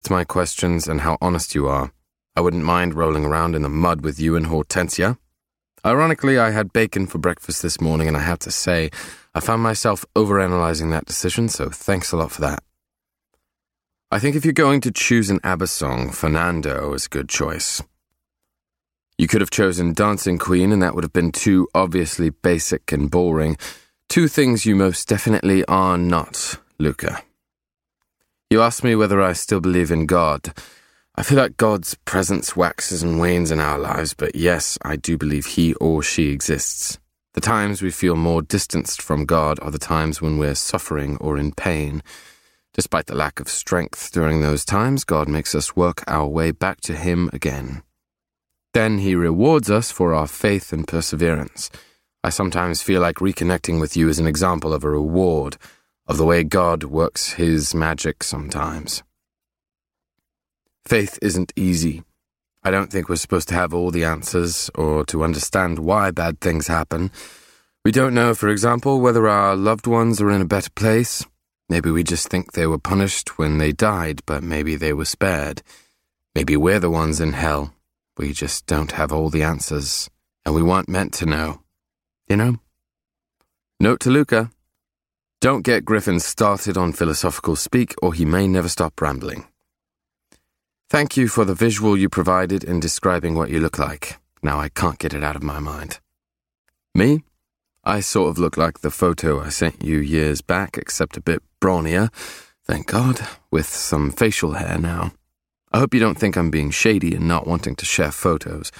to my questions and how honest you are. I wouldn't mind rolling around in the mud with you and Hortensia. Ironically, I had bacon for breakfast this morning, and I have to say, I found myself overanalyzing that decision, so thanks a lot for that. I think if you're going to choose an ABBA song, Fernando is a good choice. You could have chosen Dancing Queen, and that would have been too obviously basic and boring. Two things you most definitely are not, Luca. You asked me whether I still believe in God. I feel like God's presence waxes and wanes in our lives, but yes, I do believe he or she exists. The times we feel more distanced from God are the times when we're suffering or in pain. Despite the lack of strength during those times, God makes us work our way back to him again. Then he rewards us for our faith and perseverance. I sometimes feel like reconnecting with you is an example of a reward, of the way God works his magic sometimes. Faith isn't easy. I don't think we're supposed to have all the answers or to understand why bad things happen. We don't know, for example, whether our loved ones are in a better place. Maybe we just think they were punished when they died, but maybe they were spared. Maybe we're the ones in hell. We just don't have all the answers, and we weren't meant to know. You know? Note to Luca. Don't get Griffin started on philosophical speak, or he may never stop rambling. Thank you for the visual you provided in describing what you look like. Now I can't get it out of my mind. Me? I sort of look like the photo I sent you years back, except a bit brawnier, thank God, with some facial hair now. I hope you don't think I'm being shady and not wanting to share photos.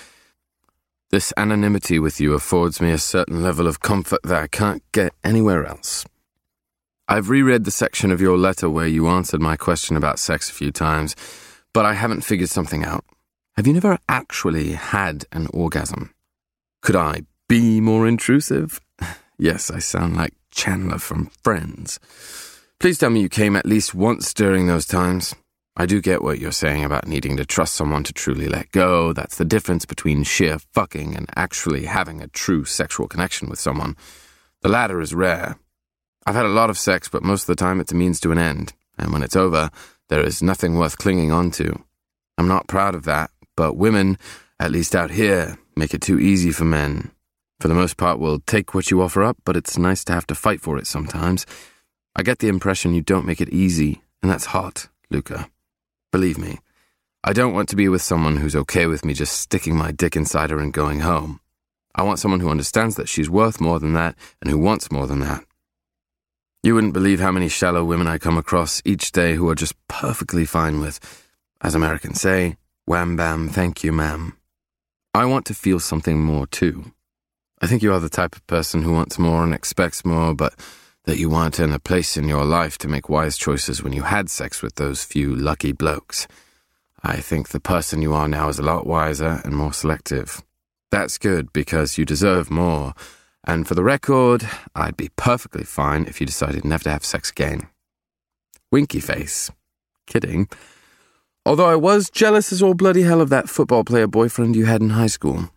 This anonymity with you affords me a certain level of comfort that I can't get anywhere else. I've reread the section of your letter where you answered my question about sex a few times, but I haven't figured something out. Have you never actually had an orgasm? Could I be more intrusive? Yes, I sound like Chandler from Friends. Please tell me you came at least once during those times. I do get what you're saying about needing to trust someone to truly let go. That's the difference between sheer fucking and actually having a true sexual connection with someone. The latter is rare. I've had a lot of sex, but most of the time it's a means to an end. And when it's over, there is nothing worth clinging on to. I'm not proud of that, but women, at least out here, make it too easy for men. For the most part, we'll take what you offer up, but it's nice to have to fight for it sometimes. I get the impression you don't make it easy, and that's hot, Luca. Believe me, I don't want to be with someone who's okay with me just sticking my dick inside her and going home. I want someone who understands that she's worth more than that and who wants more than that. You wouldn't believe how many shallow women I come across each day who are just perfectly fine with, as Americans say, wham bam, thank you ma'am. I want to feel something more too. I think you are the type of person who wants more and expects more, but that you weren't in a place in your life to make wise choices when you had sex with those few lucky blokes. I think the person you are now is a lot wiser and more selective. That's good because you deserve more. And for the record, I'd be perfectly fine if you decided never to have sex again. Winky face. Kidding. Although I was jealous as all bloody hell of that football player boyfriend you had in high school.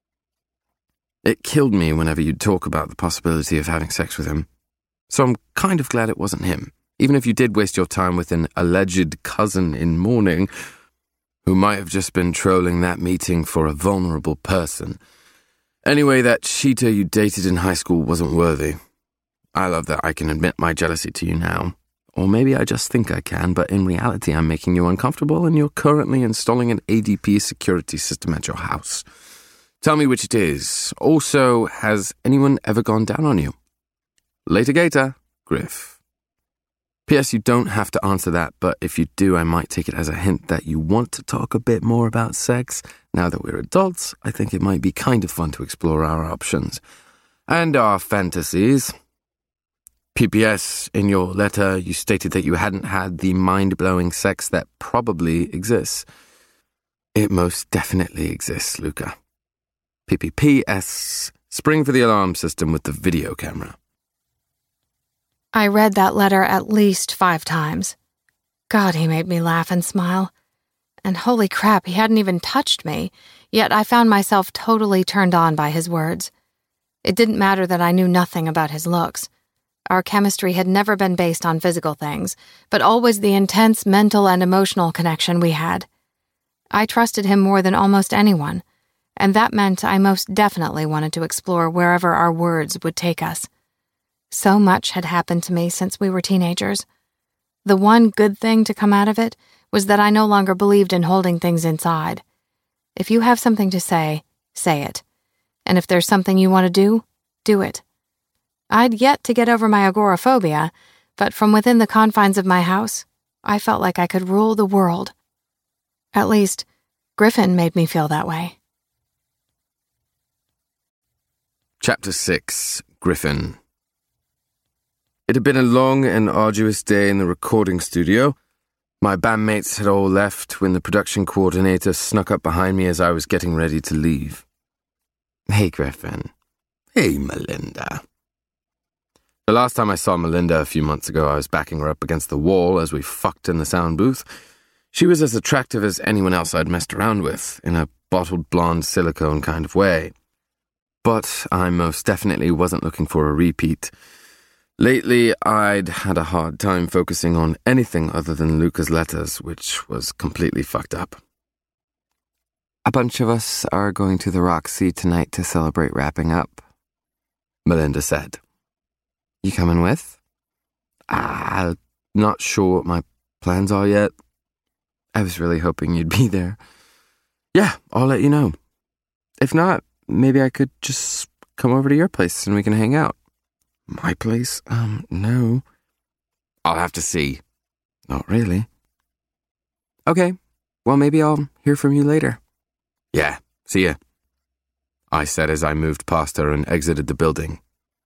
It killed me whenever you'd talk about the possibility of having sex with him. So I'm kind of glad it wasn't him, even if you did waste your time with an alleged cousin in mourning who might have just been trolling that meeting for a vulnerable person. Anyway, that cheater you dated in high school wasn't worthy. I love that I can admit my jealousy to you now. Or maybe I just think I can, but in reality I'm making you uncomfortable and you're currently installing an ADP security system at your house. Tell me which it is. Also, has anyone ever gone down on you? Later gator, Griff. P.S. You don't have to answer that, but if you do, I might take it as a hint that you want to talk a bit more about sex. Now that we're adults, I think it might be kind of fun to explore our options. And our fantasies. P.P.S. In your letter, you stated that you hadn't had the mind-blowing sex that probably exists. It most definitely exists, Luca. P.P.P.S. Spring for the alarm system with the video camera. I read that letter at least 5 times. God, he made me laugh and smile. And holy crap, he hadn't even touched me, yet I found myself totally turned on by his words. It didn't matter that I knew nothing about his looks. our chemistry had never been based on physical things, but always the intense mental and emotional connection we had. I trusted him more than almost anyone, and that meant I most definitely wanted to explore wherever our words would take us. So much had happened to me since we were teenagers. The one good thing to come out of it was that I no longer believed in holding things inside. If you have something to say it. And if there's something you want to do it. I'd yet to get over my agoraphobia, but from within the confines of my house, I felt like I could rule the world. At least, Griffin made me feel that way. Chapter 6, Griffin. It had been a long and arduous day in the recording studio. My bandmates had all left when the production coordinator snuck up behind me as I was getting ready to leave. "Hey, Griffin." "Hey, Melinda." The last time I saw Melinda a few months ago, I was backing her up against the wall as we fucked in the sound booth. She was as attractive as anyone else I'd messed around with, in a bottled blonde silicone kind of way. But I most definitely wasn't looking for a repeat. Lately, I'd had a hard time focusing on anything other than Luca's letters, which was completely fucked up. "A bunch of us are going to the Roxy tonight to celebrate wrapping up," Melinda said. "You coming with?" "I'm not sure what my plans are yet." "I was really hoping you'd be there." "Yeah, I'll let you know. If not, maybe I could just come over to your place and we can hang out." "My place? No." "I'll have to see." "Not really." "Okay, well maybe I'll hear from you later." "Yeah, see ya," I said as I moved past her and exited the building.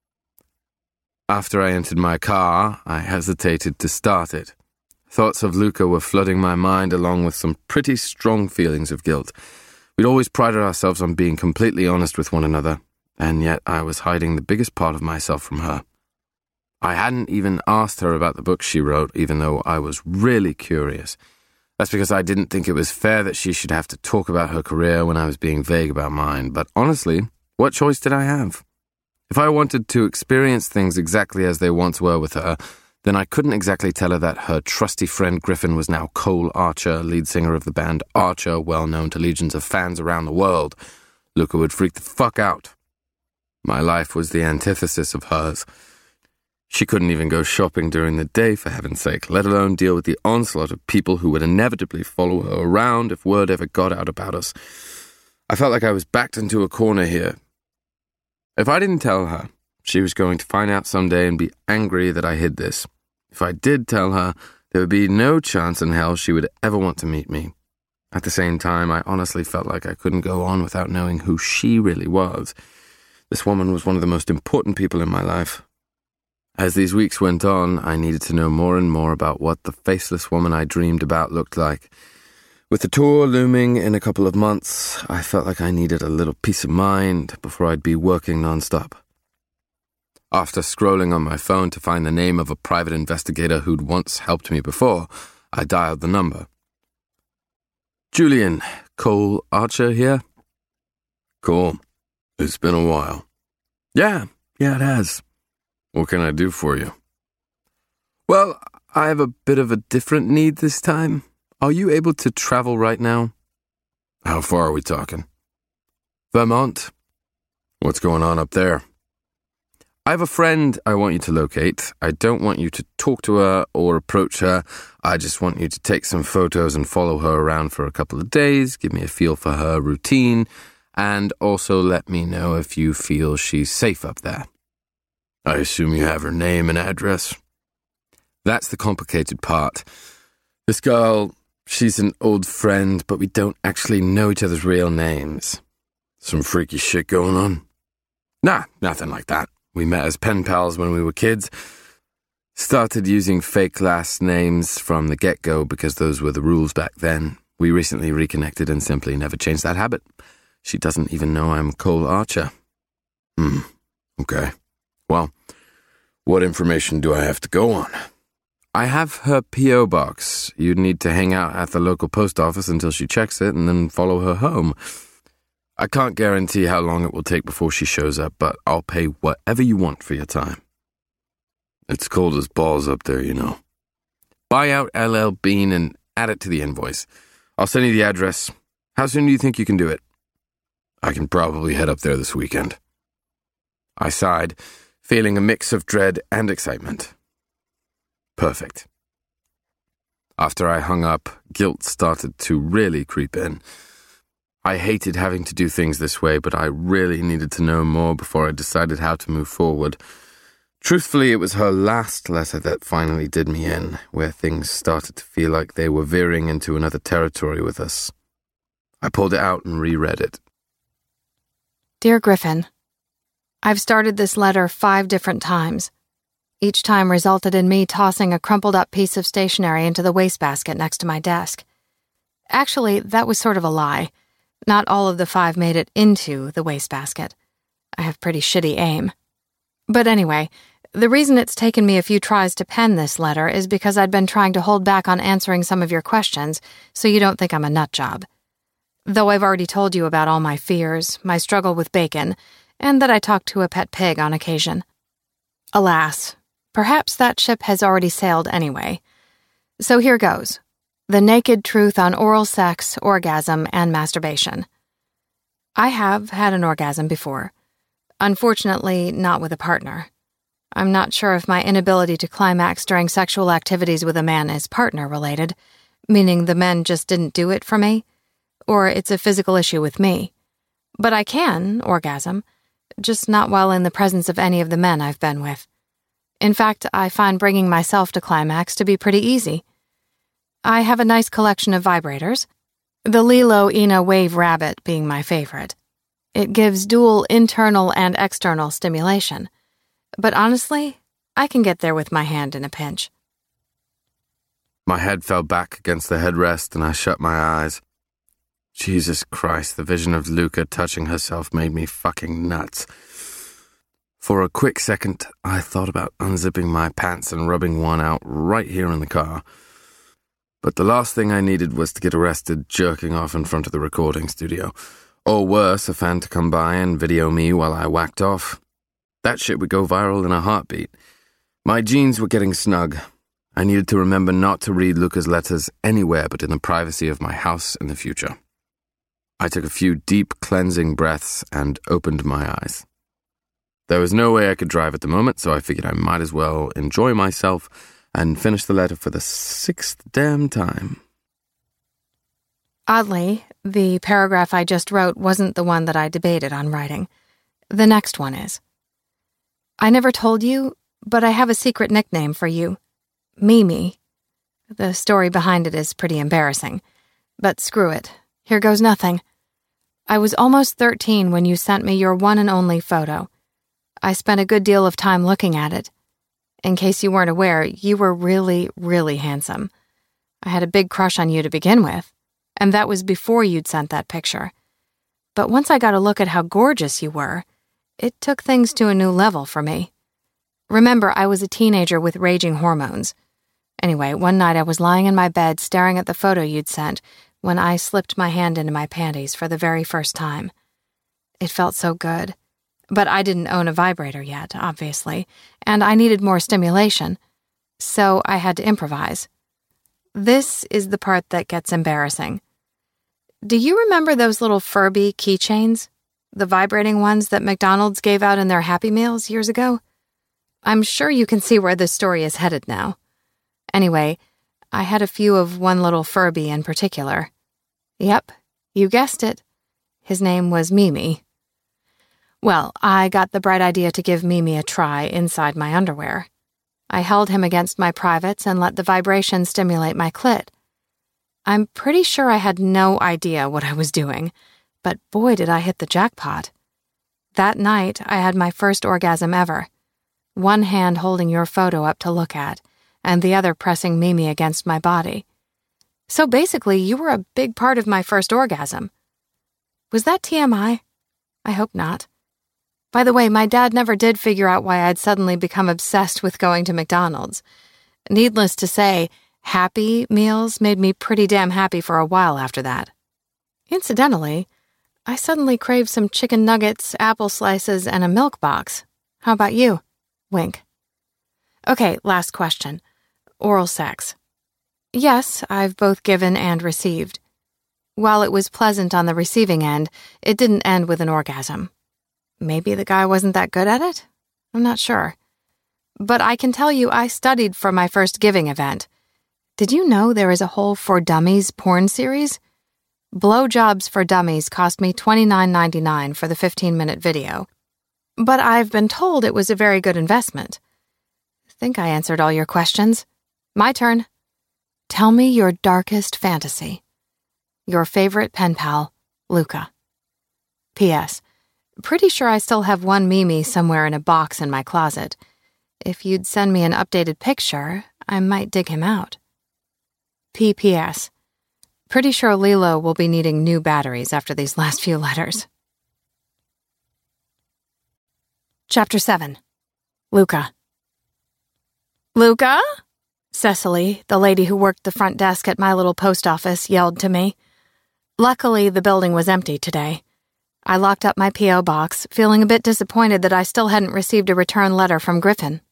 After I entered my car, I hesitated to start it. Thoughts of Luca were flooding my mind along with some pretty strong feelings of guilt. We'd always prided ourselves on being completely honest with one another, and yet I was hiding the biggest part of myself from her. I hadn't even asked her about the book she wrote, even though I was really curious. That's because I didn't think it was fair that she should have to talk about her career when I was being vague about mine. But honestly, what choice did I have? If I wanted to experience things exactly as they once were with her, then I couldn't exactly tell her that her trusty friend Griffin was now Cole Archer, lead singer of the band Archer, well known to legions of fans around the world. Luca would freak the fuck out. My life was the antithesis of hers. She couldn't even go shopping during the day, for heaven's sake, let alone deal with the onslaught of people who would inevitably follow her around if word ever got out about us. I felt like I was backed into a corner here. If I didn't tell her, she was going to find out someday and be angry that I hid this. If I did tell her, there would be no chance in hell she would ever want to meet me. At the same time, I honestly felt like I couldn't go on without knowing who she really was. This woman was one of the most important people in my life. As these weeks went on, I needed to know more and more about what the faceless woman I dreamed about looked like. With the tour looming in a couple of months, I felt like I needed a little peace of mind before I'd be working nonstop. After scrolling on my phone to find the name of a private investigator who'd once helped me before, I dialed the number. "Julian, Cole Archer here?" "Cool. It's been a while." Yeah, it has." "What can I do for you?" "Well, I have a bit of a different need this time. Are you able to travel right now?" "How far are we talking?" "Vermont." "What's going on up there?" "I have a friend I want you to locate. I don't want you to talk to her or approach her. I just want you to take some photos and follow her around for a couple of days, give me a feel for her routine, and also let me know if you feel she's safe up there." "I assume you have her name and address?" "That's the complicated part. This girl, she's an old friend, but we don't actually know each other's real names." "Some freaky shit going on?" "Nah, nothing like that. We met as pen pals when we were kids. Started using fake last names from the get-go because those were the rules back then. We recently reconnected and simply never changed that habit. She doesn't even know I'm Cole Archer." Okay. Well, what information do I have to go on?" "I have her P.O. box. You'd need to hang out at the local post office until she checks it and then follow her home. I can't guarantee how long it will take before she shows up, but I'll pay whatever you want for your time." It's cold as balls up there, you know. Buy out LL Bean and add it to the invoice. I'll send you the address. How soon do you think you can do it? I can probably head up there this weekend. I sighed, feeling a mix of dread and excitement. Perfect. After I hung up, guilt started to really creep in. I hated having to do things this way, but I really needed to know more before I decided how to move forward. Truthfully, it was her last letter that finally did me in, where things started to feel like they were veering into another territory with us. I pulled it out and reread it. Dear Griffin, I've started this letter 5 different times. Each time resulted in me tossing a crumpled-up piece of stationery into the wastebasket next to my desk. Actually, that was sort of a lie. Not all of the 5 made it into the wastebasket. I have pretty shitty aim. But anyway, the reason it's taken me a few tries to pen this letter is because I'd been trying to hold back on answering some of your questions so you don't think I'm a nut job. Though I've already told you about all my fears, my struggle with bacon, and that I talk to a pet pig on occasion. Alas, perhaps that ship has already sailed anyway. So here goes. The naked truth on oral sex, orgasm, and masturbation. I have had an orgasm before. Unfortunately, not with a partner. I'm not sure if my inability to climax during sexual activities with a man is partner-related, meaning the men just didn't do it for me, or it's a physical issue with me. But I can orgasm, just not while in the presence of any of the men I've been with. In fact, I find bringing myself to climax to be pretty easy. I have a nice collection of vibrators, the Lilo Ina Wave Rabbit being my favorite. It gives dual internal and external stimulation. But honestly, I can get there with my hand in a pinch. My head fell back against the headrest and I shut my eyes. Jesus Christ, the vision of Luca touching herself made me fucking nuts. For a quick second, I thought about unzipping my pants and rubbing one out right here in the car. But the last thing I needed was to get arrested jerking off in front of the recording studio. Or worse, a fan to come by and video me while I whacked off. That shit would go viral in a heartbeat. My jeans were getting snug. I needed to remember not to read Luca's letters anywhere but in the privacy of my house in the future. I took a few deep, cleansing breaths and opened my eyes. There was no way I could drive at the moment, so I figured I might as well enjoy myself and finish the letter for the 6th damn time. Oddly, the paragraph I just wrote wasn't the one that I debated on writing. The next one is. I never told you, but I have a secret nickname for you. Mimi. The story behind it is pretty embarrassing. But screw it. Here goes nothing. I was almost 13 when you sent me your one and only photo. I spent a good deal of time looking at it. In case you weren't aware, you were really, really handsome. I had a big crush on you to begin with, and that was before you'd sent that picture. But once I got a look at how gorgeous you were, it took things to a new level for me. Remember, I was a teenager with raging hormones. Anyway, one night I was lying in my bed staring at the photo you'd sent when I slipped my hand into my panties for the very first time. It felt so good. But I didn't own a vibrator yet, obviously, and I needed more stimulation, so I had to improvise. This is the part that gets embarrassing. Do you remember those little Furby keychains? The vibrating ones that McDonald's gave out in their Happy Meals years ago? I'm sure you can see where this story is headed now. Anyway, I had a few of one little Furby in particular. Yep, you guessed it. His name was Mimi. Well, I got the bright idea to give Mimi a try inside my underwear. I held him against my privates and let the vibration stimulate my clit. I'm pretty sure I had no idea what I was doing, but boy did I hit the jackpot. That night, I had my first orgasm ever. One hand holding your photo up to look at, and the other pressing Mimi against my body. So basically, you were a big part of my first orgasm. Was that TMI? I hope not. By the way, my dad never did figure out why I'd suddenly become obsessed with going to McDonald's. Needless to say, Happy Meals made me pretty damn happy for a while after that. Incidentally, I suddenly craved some chicken nuggets, apple slices, and a milk box. How about you? Wink. Okay, last question. Oral sex. Yes, I've both given and received. While it was pleasant on the receiving end, it didn't end with an orgasm. Maybe the guy wasn't that good at it? I'm not sure. But I can tell you I studied for my first giving event. Did you know there is a whole For Dummies porn series? Blowjobs for Dummies cost me $29.99 for the 15-minute video. But I've been told it was a very good investment. I think I answered all your questions. My turn. Tell me your darkest fantasy. Your favorite pen pal, Luca. P.S. Pretty sure I still have one Mimi somewhere in a box in my closet. If you'd send me an updated picture, I might dig him out. P.P.S. Pretty sure Lilo will be needing new batteries after these last few letters. Chapter 7. Luca. Luca? Cecily, the lady who worked the front desk at my little post office, yelled to me. Luckily, the building was empty today. I locked up my P.O. box, feeling a bit disappointed that I still hadn't received a return letter from Griffin.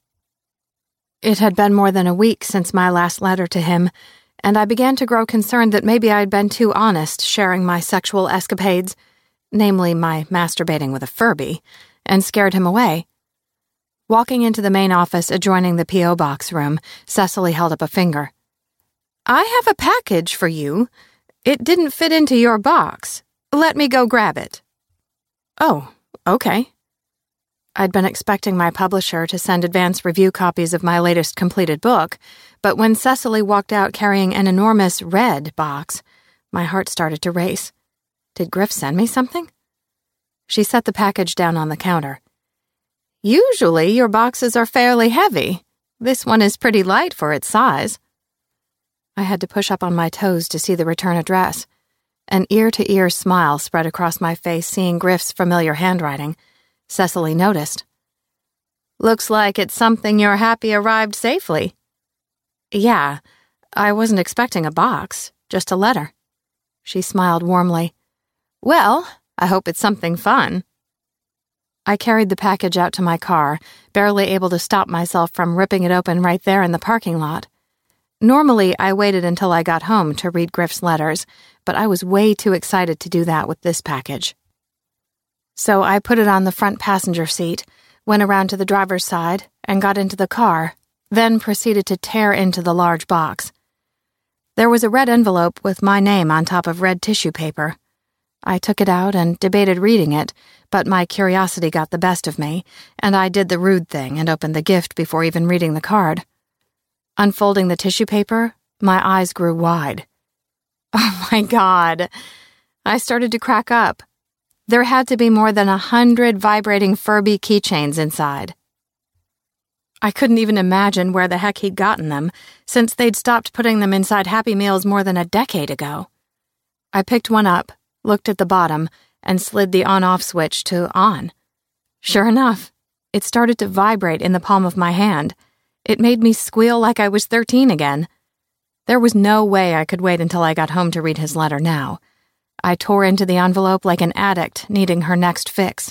It had been more than a week since my last letter to him, and I began to grow concerned that maybe I had been too honest sharing my sexual escapades, namely my masturbating with a Furby, and scared him away. Walking into the main office adjoining the P.O. box room, Cecily held up a finger. I have a package for you. It didn't fit into your box. Let me go grab it. Oh, okay. I'd been expecting my publisher to send advance review copies of my latest completed book, but when Cecily walked out carrying an enormous red box, my heart started to race. Did Griff send me something? She set the package down on the counter. Usually your boxes are fairly heavy. This one is pretty light for its size. I had to push up on my toes to see the return address. An ear-to-ear smile spread across my face seeing Griff's familiar handwriting. Cecily noticed. Looks like it's something you're happy arrived safely. Yeah, I wasn't expecting a box, just a letter. She smiled warmly. Well, I hope it's something fun. I carried the package out to my car, barely able to stop myself from ripping it open right there in the parking lot. Normally, I waited until I got home to read Griff's letters, but I was way too excited to do that with this package. So I put it on the front passenger seat, went around to the driver's side, and got into the car, then proceeded to tear into the large box. There was a red envelope with my name on top of red tissue paper. I took it out and debated reading it, but my curiosity got the best of me, and I did the rude thing and opened the gift before even reading the card. Unfolding the tissue paper, my eyes grew wide. Oh my God! I started to crack up. There had to be more than 100 vibrating Furby keychains inside. I couldn't even imagine where the heck he'd gotten them, since they'd stopped putting them inside Happy Meals more than a decade ago. I picked one up, looked at the bottom, and slid the on-off switch to on. Sure enough, it started to vibrate in the palm of my hand. It made me squeal like I was 13 again. There was no way I could wait until I got home to read his letter now. I tore into the envelope like an addict needing her next fix.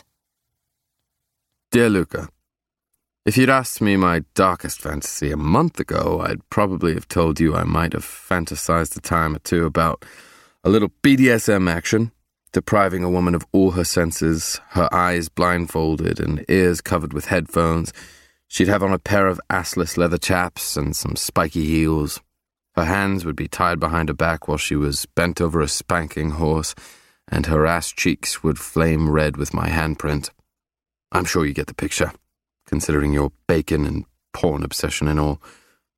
Dear Luca, if you'd asked me my darkest fantasy a month ago, I'd probably have told you I might have fantasized a time or two about a little BDSM action, depriving a woman of all her senses, her eyes blindfolded and ears covered with headphones. She'd have on a pair of assless leather chaps and some spiky heels. Her hands would be tied behind her back while she was bent over a spanking horse, and her ass cheeks would flame red with my handprint. I'm sure you get the picture, considering your bacon and porn obsession and all.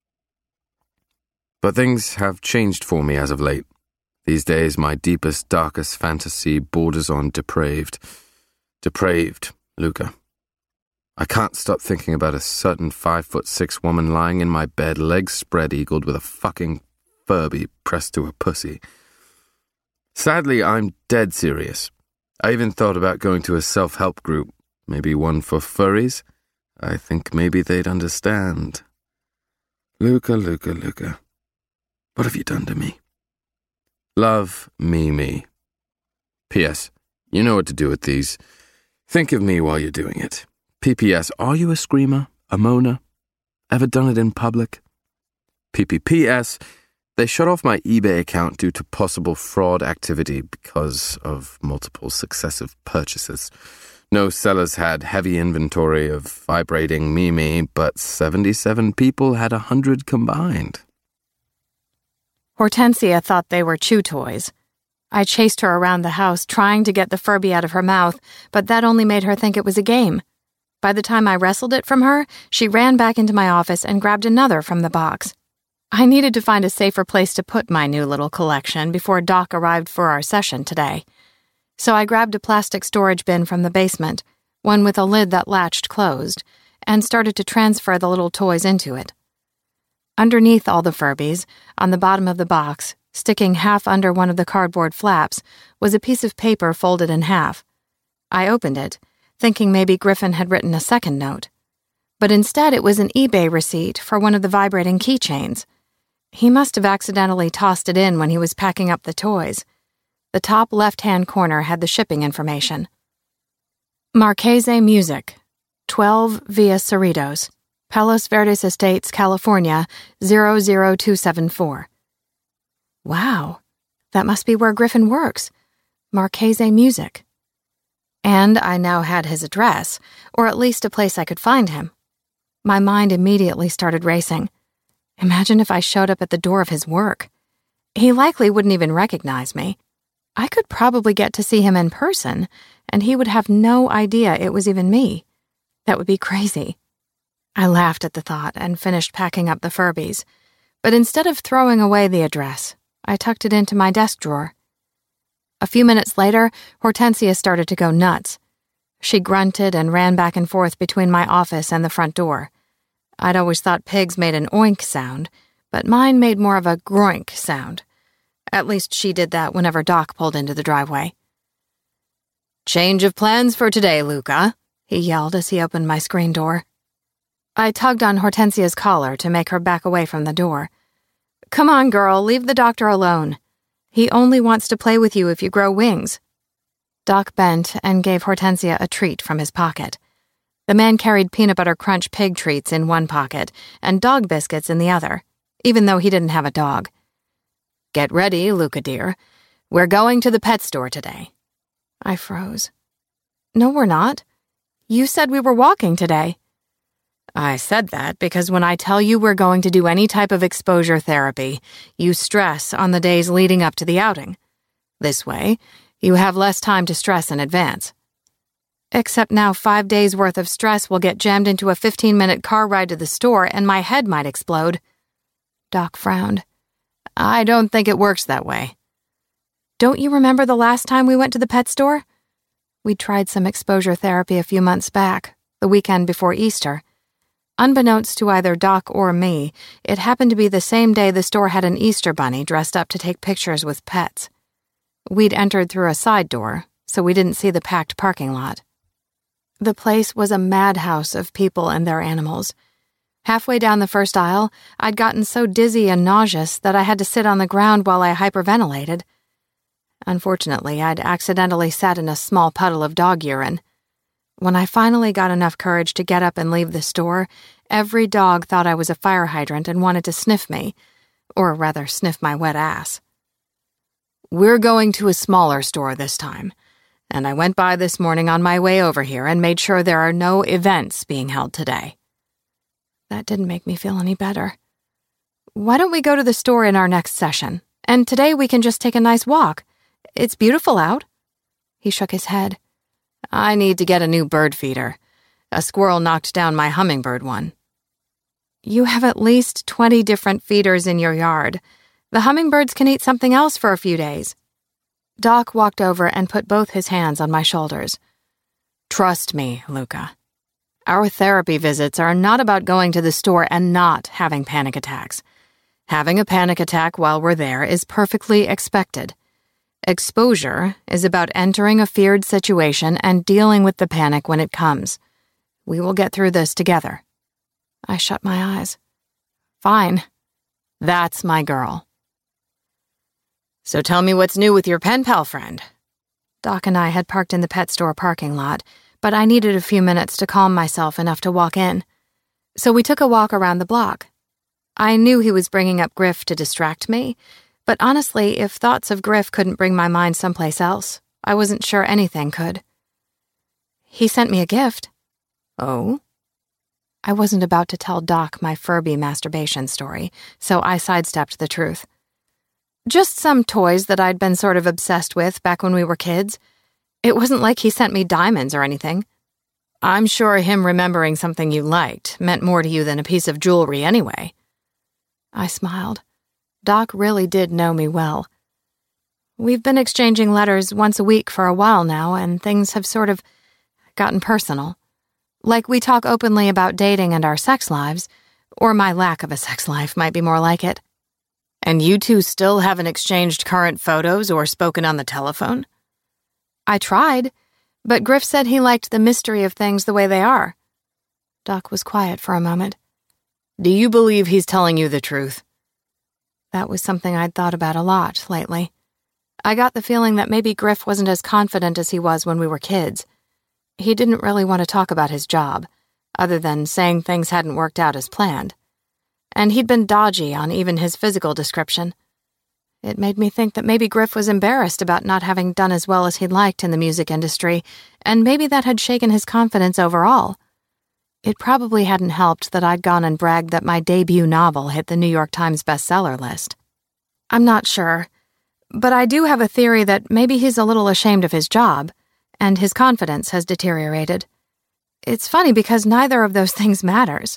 But things have changed for me as of late. These days, my deepest, darkest fantasy borders on depraved. Depraved, Luca. I can't stop thinking about a certain 5'6" woman lying in my bed, legs spread-eagled with a fucking Furby pressed to her pussy. Sadly, I'm dead serious. I even thought about going to a self-help group, maybe one for furries. I think maybe they'd understand. Luca, Luca, Luca. What have you done to me? Love, Mimi. P.S. You know what to do with these. Think of me while you're doing it. P.P.S. Are you a screamer? A moaner? Ever done it in public? PPPS, they shut off my eBay account due to possible fraud activity because of multiple successive purchases. No sellers had heavy inventory of vibrating Mimi, but 77 people had 100 combined. Hortensia thought they were chew toys. I chased her around the house, trying to get the Furby out of her mouth, but that only made her think it was a game. By the time I wrestled it from her, she ran back into my office and grabbed another from the box. I needed to find a safer place to put my new little collection before Doc arrived for our session today. So I grabbed a plastic storage bin from the basement, one with a lid that latched closed, and started to transfer the little toys into it. Underneath all the Furbies, on the bottom of the box, sticking half under one of the cardboard flaps, was a piece of paper folded in half. I opened it, thinking maybe Griffin had written a second note. But instead it was an eBay receipt for one of the vibrating keychains. He must have accidentally tossed it in when he was packing up the toys. The top left-hand corner had the shipping information. Marchese Music, 12 Via Cerritos, Palos Verdes Estates, California, 00274. Wow, that must be where Griffin works. Marchese Music. And I now had his address, or at least a place I could find him. My mind immediately started racing. Imagine if I showed up at the door of his work. He likely wouldn't even recognize me. I could probably get to see him in person, and he would have no idea it was even me. That would be crazy. I laughed at the thought and finished packing up the Furbies. But instead of throwing away the address, I tucked it into my desk drawer. A few minutes later, Hortensia started to go nuts. She grunted and ran back and forth between my office and the front door. I'd always thought pigs made an oink sound, but mine made more of a groink sound. At least she did that whenever Doc pulled into the driveway. "Change of plans for today, Luca," he yelled as he opened my screen door. I tugged on Hortensia's collar to make her back away from the door. "Come on, girl, leave the doctor alone. He only wants to play with you if you grow wings." Doc bent and gave Hortensia a treat from his pocket. The man carried peanut butter crunch pig treats in one pocket and dog biscuits in the other, even though he didn't have a dog. "Get ready, Luca dear. We're going to the pet store today." I froze. "No, we're not. You said we were walking today." "I said that because when I tell you we're going to do any type of exposure therapy, you stress on the days leading up to the outing. This way, you have less time to stress in advance. Except now 5 days' worth of stress will get jammed into a 15-minute car ride to the store and my head might explode." Doc frowned. "I don't think it works that way." "Don't you remember the last time we went to the pet store? We tried some exposure therapy a few months back, the weekend before Easter. Unbeknownst to either Doc or me, it happened to be the same day the store had an Easter bunny dressed up to take pictures with pets. We'd entered through a side door, so we didn't see the packed parking lot. The place was a madhouse of people and their animals. Halfway down the first aisle, I'd gotten so dizzy and nauseous that I had to sit on the ground while I hyperventilated. Unfortunately, I'd accidentally sat in a small puddle of dog urine. When I finally got enough courage to get up and leave the store, every dog thought I was a fire hydrant and wanted to sniff me, or rather sniff my wet ass. "We're going to a smaller store this time, and I went by this morning on my way over here and made sure there are no events being held today." That didn't make me feel any better. "Why don't we go to the store in our next session? And today we can just take a nice walk. It's beautiful out." He shook his head. "I need to get a new bird feeder. A squirrel knocked down my hummingbird one." "You have at least 20 different feeders in your yard. The hummingbirds can eat something else for a few days." Doc walked over and put both his hands on my shoulders. "Trust me, Luca. Our therapy visits are not about going to the store and not having panic attacks. Having a panic attack while we're there is perfectly expected. Exposure is about entering a feared situation and dealing with the panic when it comes. We will get through this together." I shut my eyes. "Fine. That's my girl." "So tell me what's new with your pen pal friend." Doc and I had parked in the pet store parking lot, but I needed a few minutes to calm myself enough to walk in. So we took a walk around the block. I knew he was bringing up Griff to distract me, but honestly, if thoughts of Griff couldn't bring my mind someplace else, I wasn't sure anything could. He sent me a gift. Oh? I wasn't about to tell Doc my Furby masturbation story, so I sidestepped the truth. Just some toys that I'd been sort of obsessed with back when we were kids. It wasn't like he sent me diamonds or anything. I'm sure him remembering something you liked meant more to you than a piece of jewelry anyway. I smiled. Doc really did know me well. We've been exchanging letters once a week for a while now, and things have sort of gotten personal. Like we talk openly about dating and our sex lives, or my lack of a sex life might be more like it. And you two still haven't exchanged current photos or spoken on the telephone? I tried, but Griff said he liked the mystery of things the way they are. Doc was quiet for a moment. Do you believe he's telling you the truth? That was something I'd thought about a lot lately. I got the feeling that maybe Griff wasn't as confident as he was when we were kids. He didn't really want to talk about his job, other than saying things hadn't worked out as planned. And he'd been dodgy on even his physical description. It made me think that maybe Griff was embarrassed about not having done as well as he'd liked in the music industry, and maybe that had shaken his confidence overall. It probably hadn't helped that I'd gone and bragged that my debut novel hit the New York Times bestseller list. I'm not sure, but I do have a theory that maybe he's a little ashamed of his job, and his confidence has deteriorated. It's funny because neither of those things matters.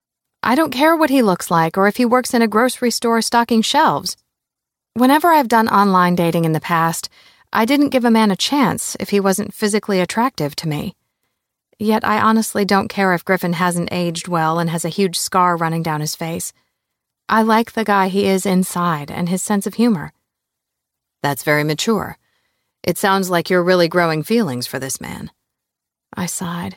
I don't care what he looks like or if he works in a grocery store stocking shelves. Whenever I've done online dating in the past, I didn't give a man a chance if he wasn't physically attractive to me. Yet I honestly don't care if Griffin hasn't aged well and has a huge scar running down his face. I like the guy he is inside and his sense of humor. That's very mature. It sounds like you're really growing feelings for this man. I sighed.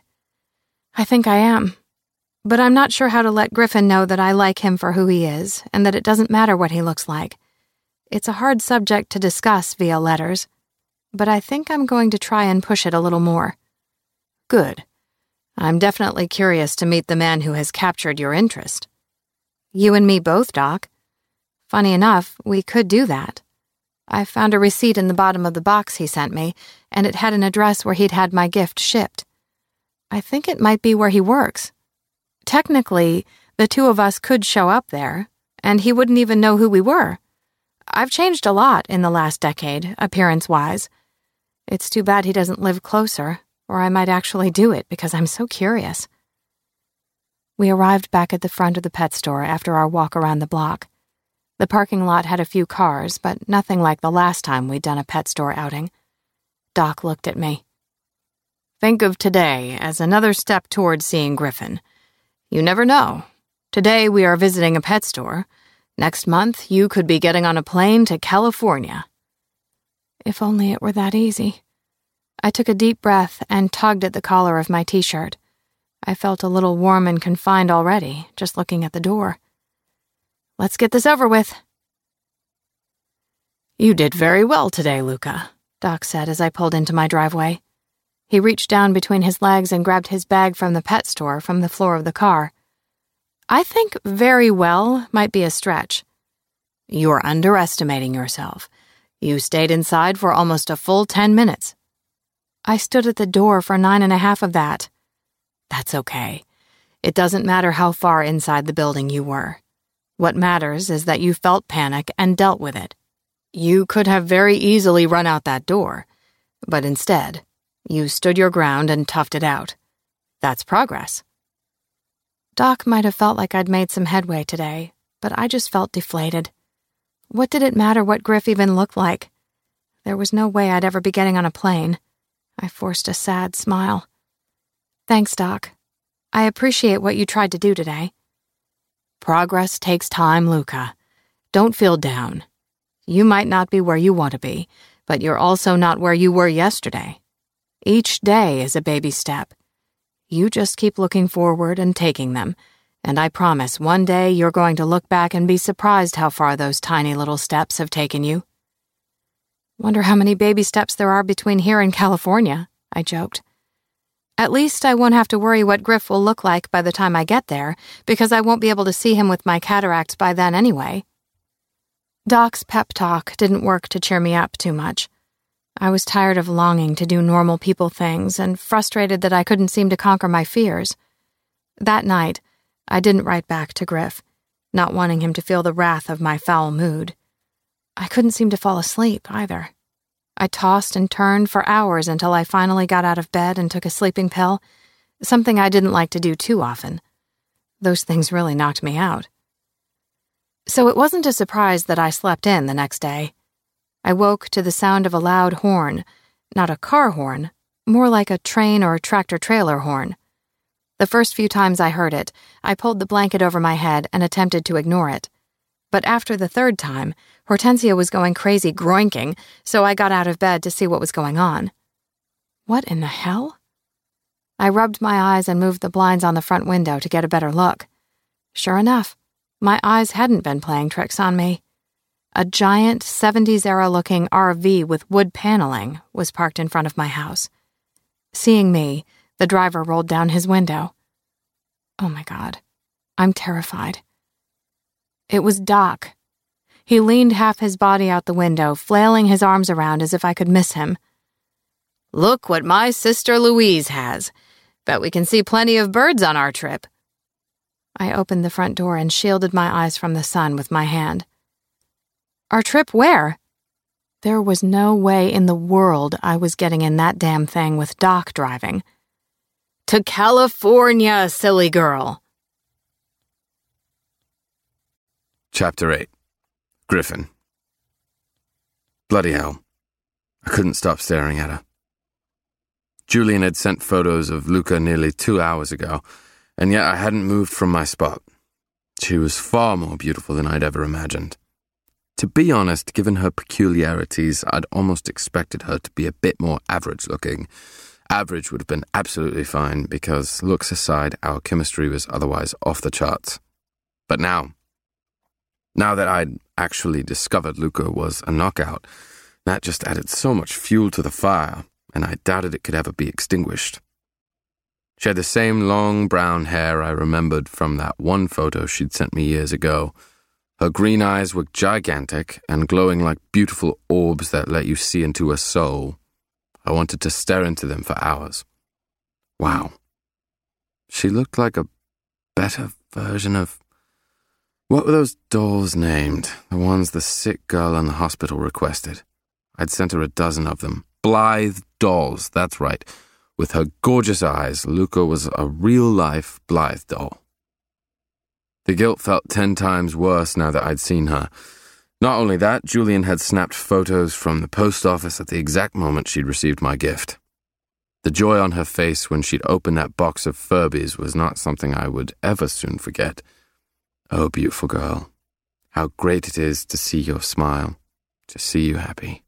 I think I am. But I'm not sure how to let Griffin know that I like him for who he is and that it doesn't matter what he looks like. It's a hard subject to discuss via letters, but I think I'm going to try and push it a little more. Good. I'm definitely curious to meet the man who has captured your interest. You and me both, Doc. Funny enough, we could do that. I found a receipt in the bottom of the box he sent me, and it had an address where he'd had my gift shipped. I think it might be where he works. Technically, the two of us could show up there, and he wouldn't even know who we were. I've changed a lot in the last decade, appearance-wise. It's too bad he doesn't live closer, or I might actually do it because I'm so curious. We arrived back at the front of the pet store after our walk around the block. The parking lot had a few cars, but nothing like the last time we'd done a pet store outing. Doc looked at me. Think of today as another step towards seeing Griffin. You never know. Today we are visiting a pet store. Next month you could be getting on a plane to California. If only it were that easy. I took a deep breath and tugged at the collar of my t-shirt. I felt a little warm and confined already, just looking at the door. Let's get this over with. You did very well today, Luca, Doc said as I pulled into my driveway. He reached down between his legs and grabbed his bag from the pet store from the floor of the car. I think very well might be a stretch. You're underestimating yourself. You stayed inside for almost a full 10 minutes. I stood at the door for 9.5 of that. That's okay. It doesn't matter how far inside the building you were. What matters is that you felt panic and dealt with it. You could have very easily run out that door, but instead, you stood your ground and toughed it out. That's progress. Doc might have felt like I'd made some headway today, but I just felt deflated. What did it matter what Griff even looked like? There was no way I'd ever be getting on a plane. I forced a sad smile. Thanks, Doc. I appreciate what you tried to do today. Progress takes time, Luca. Don't feel down. You might not be where you want to be, but you're also not where you were yesterday. Each day is a baby step. You just keep looking forward and taking them, and I promise one day you're going to look back and be surprised how far those tiny little steps have taken you. Wonder how many baby steps there are between here and California, I joked. At least I won't have to worry what Griff will look like by the time I get there, because I won't be able to see him with my cataracts by then anyway. Doc's pep talk didn't work to cheer me up too much. I was tired of longing to do normal people things and frustrated that I couldn't seem to conquer my fears. That night, I didn't write back to Griff, not wanting him to feel the wrath of my foul mood. I couldn't seem to fall asleep, either. I tossed and turned for hours until I finally got out of bed and took a sleeping pill, something I didn't like to do too often. Those things really knocked me out. So it wasn't a surprise that I slept in the next day. I woke to the sound of a loud horn, not a car horn, more like a train or tractor-trailer horn. The first few times I heard it, I pulled the blanket over my head and attempted to ignore it. But after the third time, Hortensia was going crazy groinking, so I got out of bed to see what was going on. What in the hell? I rubbed my eyes and moved the blinds on the front window to get a better look. Sure enough, my eyes hadn't been playing tricks on me. A giant 70s-era-looking RV with wood paneling was parked in front of my house. Seeing me, the driver rolled down his window. Oh my God, I'm terrified. It was Doc. He leaned half his body out the window, flailing his arms around as if I could miss him. "Look what my sister Louise has. Bet we can see plenty of birds on our trip." I opened the front door and shielded my eyes from the sun with my hand. "Our trip where?" There was no way in the world I was getting in that damn thing with Doc driving. "To California, silly girl." Chapter 8. Griffin. Bloody hell. I couldn't stop staring at her. Julian had sent photos of Luca nearly 2 hours ago, and yet I hadn't moved from my spot. She was far more beautiful than I'd ever imagined. To be honest, given her peculiarities, I'd almost expected her to be a bit more average-looking. Average would have been absolutely fine, because, looks aside, our chemistry was otherwise off the charts. But now that I'd actually discovered Luca was a knockout, that just added so much fuel to the fire, and I doubted it could ever be extinguished. She had the same long brown hair I remembered from that one photo she'd sent me years ago. Her green eyes were gigantic and glowing like beautiful orbs that let you see into a soul. I wanted to stare into them for hours. Wow. She looked like a better version of... What were those dolls named? The ones the sick girl in the hospital requested. I'd sent her a dozen of them. Blythe dolls, that's right. With her gorgeous eyes, Luca was a real-life Blythe doll. The guilt felt 10 times worse now that I'd seen her. Not only that, Julian had snapped photos from the post office at the exact moment she'd received my gift. The joy on her face when she'd opened that box of Furbies was not something I would ever soon forget. Oh, beautiful girl, how great it is to see your smile, to see you happy.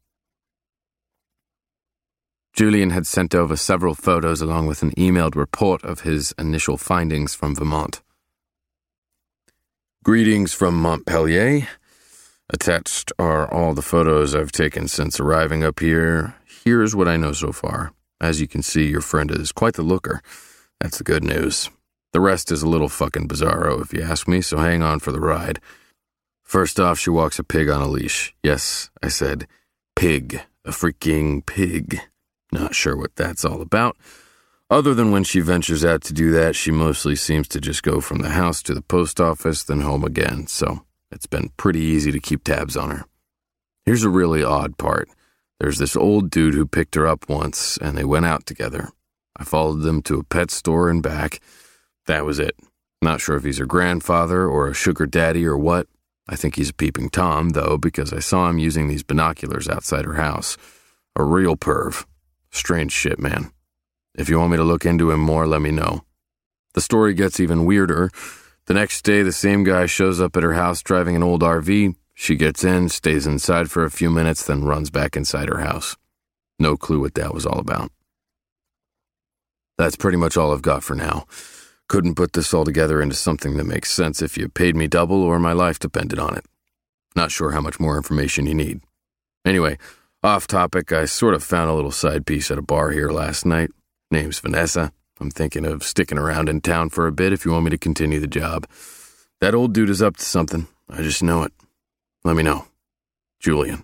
Julian had sent over several photos along with an emailed report of his initial findings from Vermont. Greetings from Montpelier. Attached are all the photos I've taken since arriving up here. Here's what I know so far. As you can see, your friend is quite the looker. That's the good news. The rest is a little fucking bizarro, if you ask me, so hang on for the ride. First off, she walks a pig on a leash. Yes, I said pig. A freaking pig. Not sure what that's all about. Other than when she ventures out to do that, she mostly seems to just go from the house to the post office, then home again, so it's been pretty easy to keep tabs on her. Here's a really odd part. There's this old dude who picked her up once, and they went out together. I followed them to a pet store and back. That was it. Not sure if he's her grandfather or a sugar daddy or what. I think he's a peeping Tom, though, because I saw him using these binoculars outside her house. A real perv. Strange shit, man. If you want me to look into him more, let me know. The story gets even weirder. The next day, the same guy shows up at her house driving an old RV. She gets in, stays inside for a few minutes, then runs back inside her house. No clue what that was all about. That's pretty much all I've got for now. Couldn't put this all together into something that makes sense if you paid me double or my life depended on it. Not sure how much more information you need. Anyway, off topic, I sort of found a little side piece at a bar here last night. Name's Vanessa. I'm thinking of sticking around in town for a bit if you want me to continue the job. That old dude is up to something. I just know it. Let me know. Julian.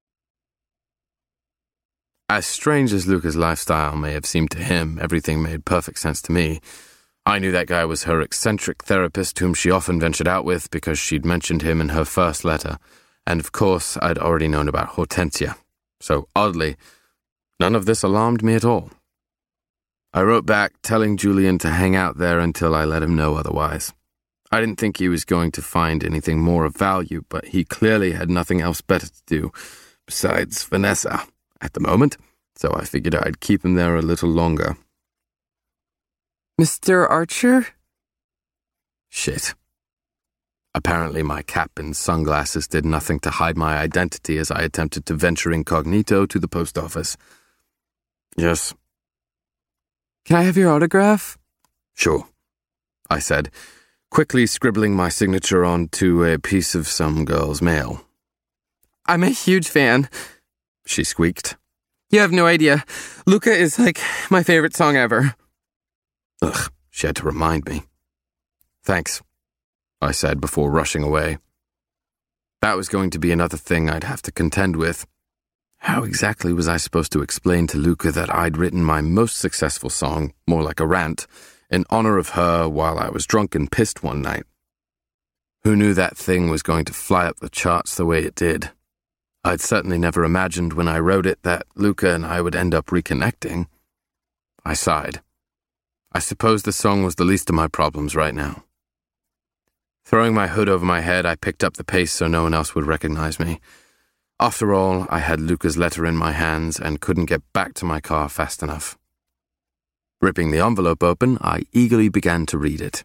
As strange as Luca's lifestyle may have seemed to him, everything made perfect sense to me. I knew that guy was her eccentric therapist whom she often ventured out with because she'd mentioned him in her first letter, and of course I'd already known about Hortensia. So oddly, none of this alarmed me at all. I wrote back telling Julian to hang out there until I let him know otherwise. I didn't think he was going to find anything more of value, but he clearly had nothing else better to do besides Vanessa at the moment, so I figured I'd keep him there a little longer. Mr. Archer? Shit. Apparently my cap and sunglasses did nothing to hide my identity as I attempted to venture incognito to the post office. Yes. Can I have your autograph? Sure, I said, quickly scribbling my signature onto a piece of some girl's mail. I'm a huge fan, she squeaked. You have no idea. Luca is like my favorite song ever. Ugh, she had to remind me. Thanks, I said before rushing away. That was going to be another thing I'd have to contend with. How exactly was I supposed to explain to Luca that I'd written my most successful song, more like a rant, in honor of her while I was drunk and pissed one night? Who knew that thing was going to fly up the charts the way it did? I'd certainly never imagined when I wrote it that Luca and I would end up reconnecting. I sighed. I suppose the song was the least of my problems right now. Throwing my hood over my head, I picked up the pace so no one else would recognize me. After all, I had Luca's letter in my hands and couldn't get back to my car fast enough. Ripping the envelope open, I eagerly began to read it.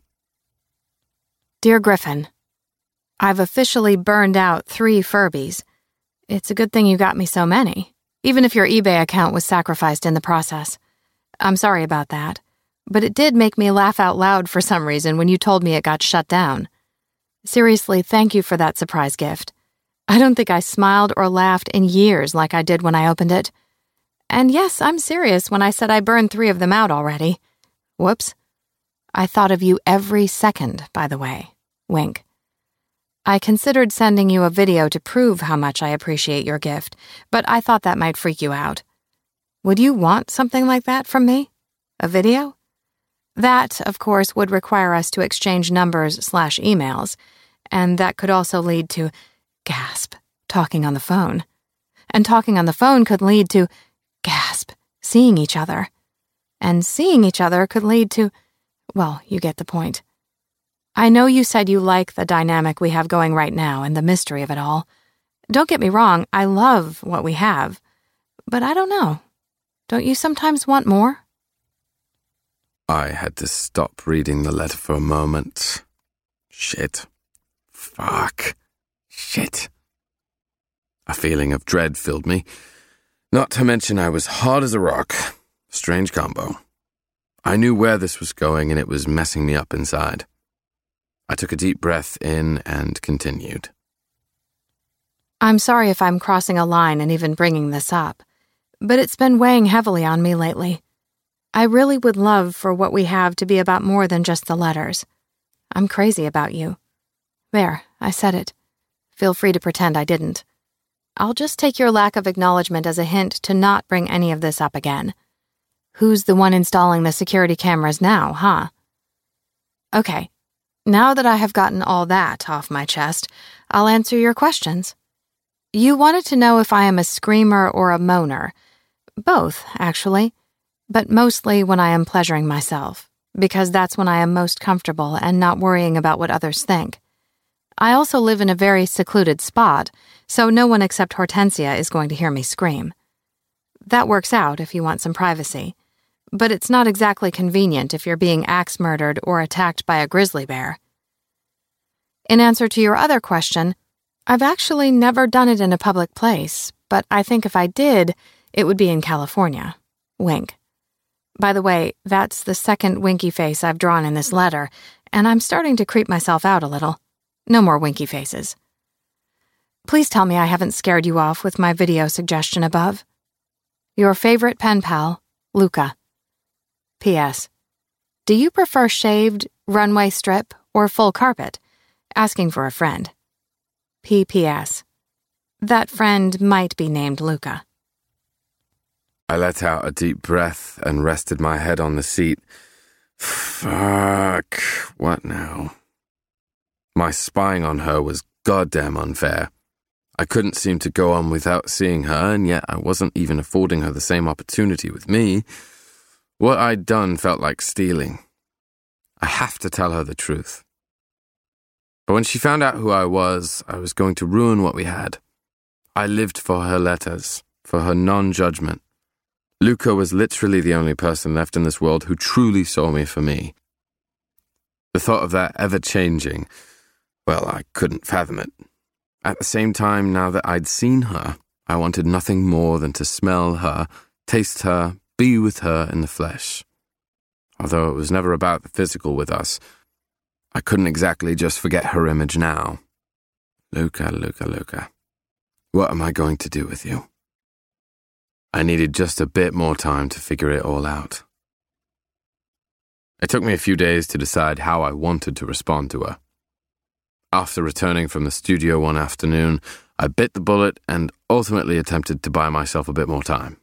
Dear Griffin, I've officially burned out 3 Furbies. It's a good thing you got me so many, even if your eBay account was sacrificed in the process. I'm sorry about that, but it did make me laugh out loud for some reason when you told me it got shut down. Seriously, thank you for that surprise gift. I don't think I smiled or laughed in years like I did when I opened it. And yes, I'm serious when I said I burned 3 of them out already. Whoops. I thought of you every second, by the way. Wink. I considered sending you a video to prove how much I appreciate your gift, but I thought that might freak you out. Would you want something like that from me? A video? That, of course, would require us to exchange numbers/emails, and that could also lead to, gasp, talking on the phone. And talking on the phone could lead to, gasp, seeing each other. And seeing each other could lead to, well, you get the point. I know you said you like the dynamic we have going right now and the mystery of it all. Don't get me wrong, I love what we have. But I don't know. Don't you sometimes want more? I had to stop reading the letter for a moment. Shit. Fuck. Shit. A feeling of dread filled me. Not to mention I was hard as a rock. Strange combo. I knew where this was going and it was messing me up inside. I took a deep breath in and continued. I'm sorry if I'm crossing a line and even bringing this up, but it's been weighing heavily on me lately. I really would love for what we have to be about more than just the letters. I'm crazy about you. There, I said it. Feel free to pretend I didn't. I'll just take your lack of acknowledgement as a hint to not bring any of this up again. Who's the one installing the security cameras now, huh? Okay. Now that I have gotten all that off my chest, I'll answer your questions. You wanted to know if I am a screamer or a moaner. Both, actually, but mostly when I am pleasuring myself, because that's when I am most comfortable and not worrying about what others think. I also live in a very secluded spot, so no one except Hortensia is going to hear me scream. That works out if you want some privacy. But it's not exactly convenient if you're being axe-murdered or attacked by a grizzly bear. In answer to your other question, I've actually never done it in a public place, but I think if I did, it would be in California. Wink. By the way, that's the second winky face I've drawn in this letter, and I'm starting to creep myself out a little. No more winky faces. Please tell me I haven't scared you off with my video suggestion above. Your favorite pen pal, Luca. P.S. Do you prefer shaved, runway strip, or full carpet? Asking for a friend. P.P.S. That friend might be named Luca. I let out a deep breath and rested my head on the seat. Fuck. What now? My spying on her was goddamn unfair. I couldn't seem to go on without seeing her, and yet I wasn't even affording her the same opportunity with me. What I'd done felt like stealing. I have to tell her the truth. But when she found out who I was going to ruin what we had. I lived for her letters, for her non-judgment. Luca was literally the only person left in this world who truly saw me for me. The thought of that ever changing, well, I couldn't fathom it. At the same time, now that I'd seen her, I wanted nothing more than to smell her, taste her, be with her in the flesh. Although it was never about the physical with us, I couldn't exactly just forget her image now. Luca, Luca, Luca. What am I going to do with you? I needed just a bit more time to figure it all out. It took me a few days to decide how I wanted to respond to her. After returning from the studio one afternoon, I bit the bullet and ultimately attempted to buy myself a bit more time.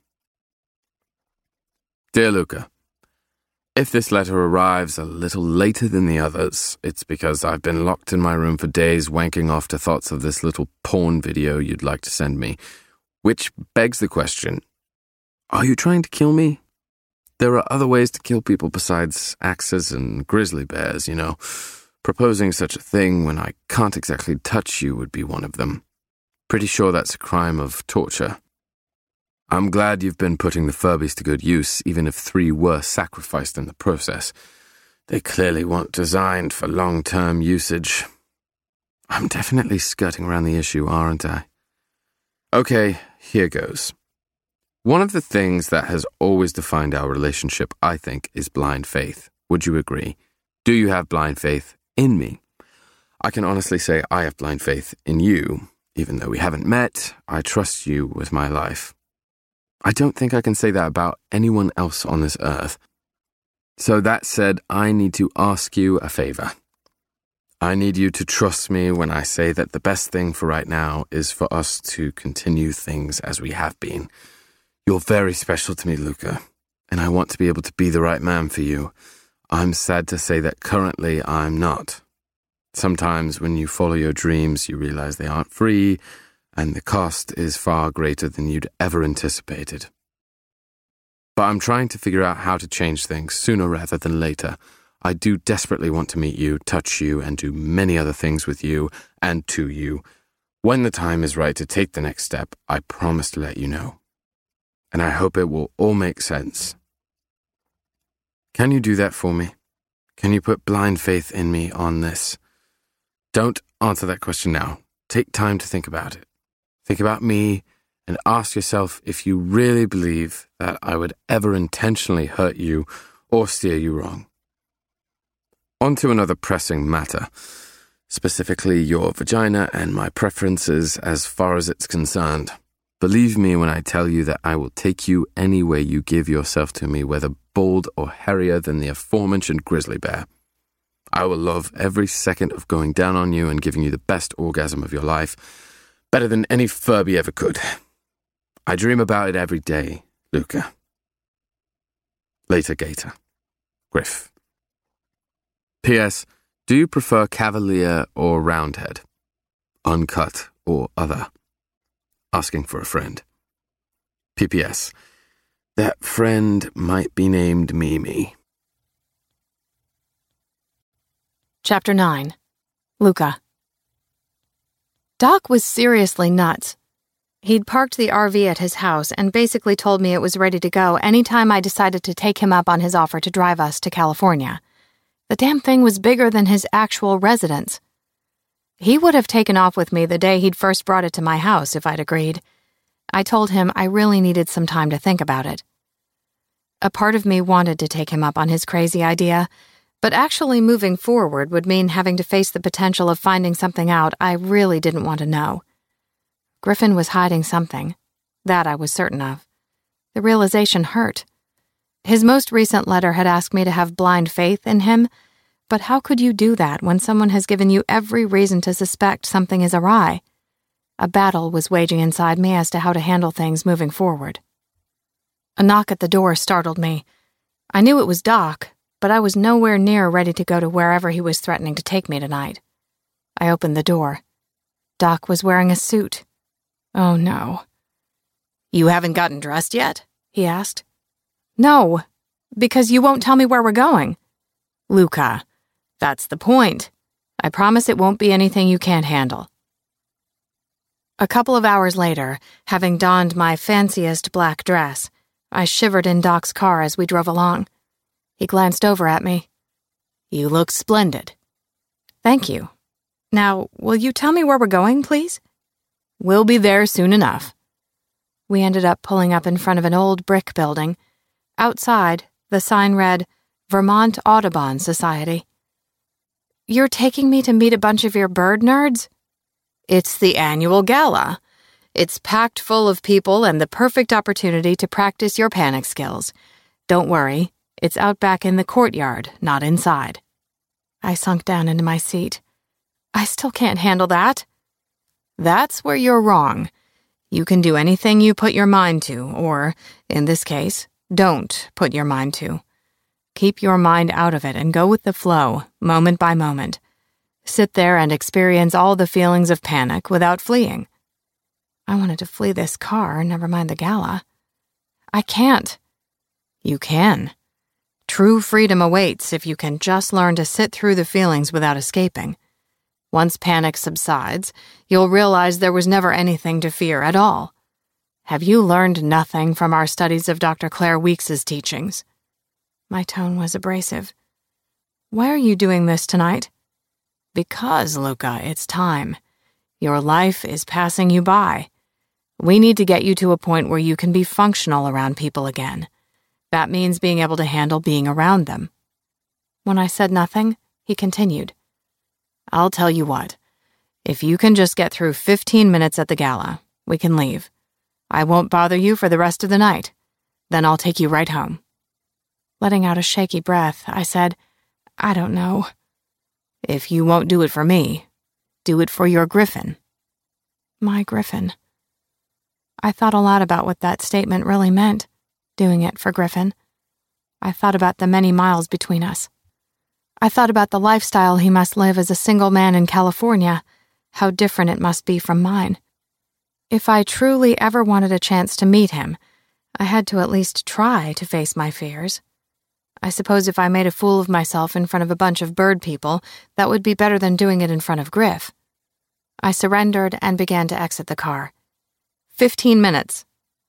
Dear Luca, if this letter arrives a little later than the others, it's because I've been locked in my room for days wanking off to thoughts of this little porn video you'd like to send me. Which begs the question, are you trying to kill me? There are other ways to kill people besides axes and grizzly bears, you know. Proposing such a thing when I can't exactly touch you would be one of them. Pretty sure that's a crime of torture. I'm glad you've been putting the Furbies to good use, even if 3 were sacrificed in the process. They clearly weren't designed for long-term usage. I'm definitely skirting around the issue, aren't I? Okay, here goes. One of the things that has always defined our relationship, I think, is blind faith. Would you agree? Do you have blind faith in me? I can honestly say I have blind faith in you. Even though we haven't met, I trust you with my life. I don't think I can say that about anyone else on this earth. So that said, I need to ask you a favor. I need you to trust me when I say that the best thing for right now is for us to continue things as we have been. You're very special to me, Luca, and I want to be able to be the right man for you. I'm sad to say that currently I'm not. Sometimes when you follow your dreams, you realize they aren't free, and the cost is far greater than you'd ever anticipated. But I'm trying to figure out how to change things sooner rather than later. I do desperately want to meet you, touch you, and do many other things with you and to you. When the time is right to take the next step, I promise to let you know. And I hope it will all make sense. Can you do that for me? Can you put blind faith in me on this? Don't answer that question now. Take time to think about it. Think about me and ask yourself if you really believe that I would ever intentionally hurt you or steer you wrong. On to another pressing matter, specifically your vagina and my preferences as far as it's concerned. Believe me when I tell you that I will take you any way you give yourself to me, whether bald or hairier than the aforementioned grizzly bear. I will love every second of going down on you and giving you the best orgasm of your life, better than any Furby ever could. I dream about it every day, Luca. Later, Gator. Griff. P.S. Do you prefer Cavalier or Roundhead? Uncut or other? Asking for a friend. P.P.S. That friend might be named Mimi. Chapter 9. Luca. Doc was seriously nuts. He'd parked the RV at his house and basically told me it was ready to go anytime I decided to take him up on his offer to drive us to California. The damn thing was bigger than his actual residence. He would have taken off with me the day he'd first brought it to my house if I'd agreed. I told him I really needed some time to think about it. A part of me wanted to take him up on his crazy idea, but actually moving forward would mean having to face the potential of finding something out I really didn't want to know. Griffin was hiding something. That I was certain of. The realization hurt. His most recent letter had asked me to have blind faith in him, but how could you do that when someone has given you every reason to suspect something is awry? A battle was waging inside me as to how to handle things moving forward. A knock at the door startled me. I knew it was Doc, but I was nowhere near ready to go to wherever he was threatening to take me tonight. I opened the door. Doc was wearing a suit. Oh no. "You haven't gotten dressed yet?" he asked. "No, because you won't tell me where we're going." "Luca, that's the point. I promise it won't be anything you can't handle." A couple of hours later, having donned my fanciest black dress, I shivered in Doc's car as we drove along. He glanced over at me. "You look splendid." "Thank you. Now, will you tell me where we're going, please?" "We'll be there soon enough." We ended up pulling up in front of an old brick building. Outside, the sign read, Vermont Audubon Society. "You're taking me to meet a bunch of your bird nerds?" "It's the annual gala. It's packed full of people and the perfect opportunity to practice your panic skills. Don't worry, it's out back in the courtyard, not inside." I sunk down into my seat. I still can't handle that. "That's where you're wrong. You can do anything you put your mind to, or, in this case, don't put your mind to. Keep your mind out of it and go with the flow, moment by moment. Sit there and experience all the feelings of panic without fleeing." I wanted to flee this car, never mind the gala. "I can't." "You can. True freedom awaits if you can just learn to sit through the feelings without escaping. Once panic subsides, you'll realize there was never anything to fear at all. Have you learned nothing from our studies of Dr. Claire Weeks's teachings?" My tone was abrasive. "Why are you doing this tonight?" "Because, Luca, it's time. Your life is passing you by. We need to get you to a point where you can be functional around people again. That means being able to handle being around them." When I said nothing, he continued. "I'll tell you what. If you can just get through 15 minutes at the gala, we can leave. I won't bother you for the rest of the night. Then I'll take you right home." Letting out a shaky breath, I said, "I don't know." "If you won't do it for me, do it for your Griffin." My Griffin. I thought a lot about what that statement really meant, doing it for Griffin. I thought about the many miles between us. I thought about the lifestyle he must live as a single man in California, how different it must be from mine. If I truly ever wanted a chance to meet him, I had to at least try to face my fears. I suppose if I made a fool of myself in front of a bunch of bird people, that would be better than doing it in front of Griff. I surrendered and began to exit the car. 15 minutes.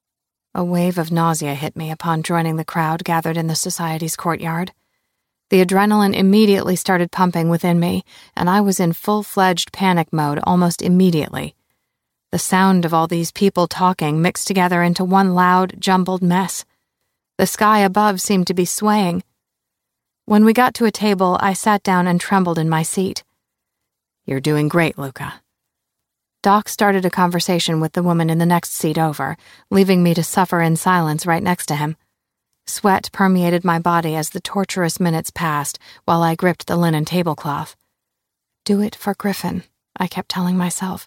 A wave of nausea hit me upon joining the crowd gathered in the society's courtyard. The adrenaline immediately started pumping within me, and I was in full-fledged panic mode almost immediately. The sound of all these people talking mixed together into one loud, jumbled mess. The sky above seemed to be swaying. When we got to a table, I sat down and trembled in my seat. "You're doing great, Luca." Doc started a conversation with the woman in the next seat over, leaving me to suffer in silence right next to him. Sweat permeated my body as the torturous minutes passed while I gripped the linen tablecloth. "Do it for Griffin," I kept telling myself.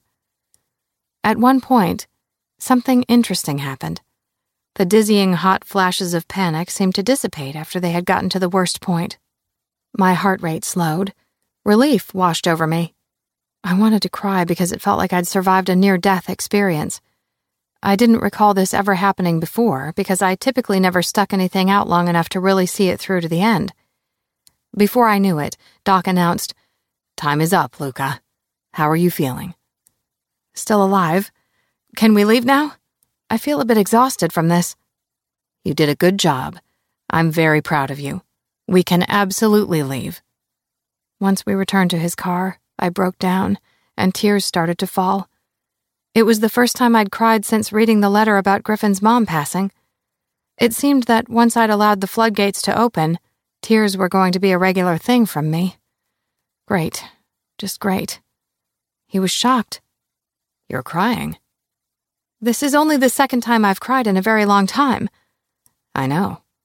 At one point, something interesting happened. The dizzying hot flashes of panic seemed to dissipate after they had gotten to the worst point. My heart rate slowed. Relief washed over me. I wanted to cry because it felt like I'd survived a near-death experience. I didn't recall this ever happening before because I typically never stuck anything out long enough to really see it through to the end. Before I knew it, Doc announced, "Time is up, Luca. How are you feeling?" "Still alive. Can we leave now? I feel a bit exhausted from this." "You did a good job. I'm very proud of you. We can absolutely leave." Once we returned to his car, I broke down, and tears started to fall. It was the first time I'd cried since reading the letter about Griffin's mom passing. It seemed that once I'd allowed the floodgates to open, tears were going to be a regular thing from me. Great. Just great. He was shocked. "You're crying." "This is only the second time I've cried in a very long time." "I know.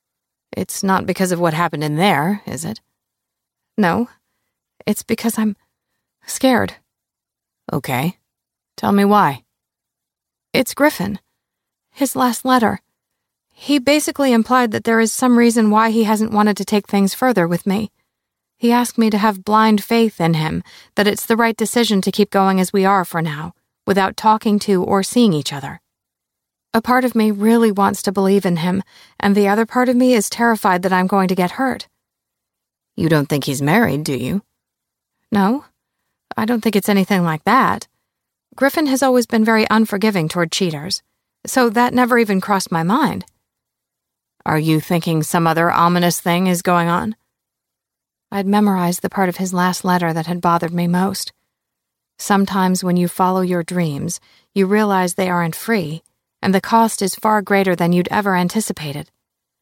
It's not because of what happened in there, is it? No, it's because I'm scared. Okay, tell me why. It's Griffin. His last letter. He basically implied that there is some reason why he hasn't wanted to take things further with me. He asked me to have blind faith in him, that it's the right decision to keep going as we are for now, without talking to or seeing each other. A part of me really wants to believe in him, and the other part of me is terrified that I'm going to get hurt. You don't think he's married, do you? No, I don't think it's anything like that. Griffin has always been very unforgiving toward cheaters, so that never even crossed my mind. Are you thinking some other ominous thing is going on? I'd memorized the part of his last letter that had bothered me most. Sometimes when you follow your dreams, you realize they aren't free, and the cost is far greater than you'd ever anticipated.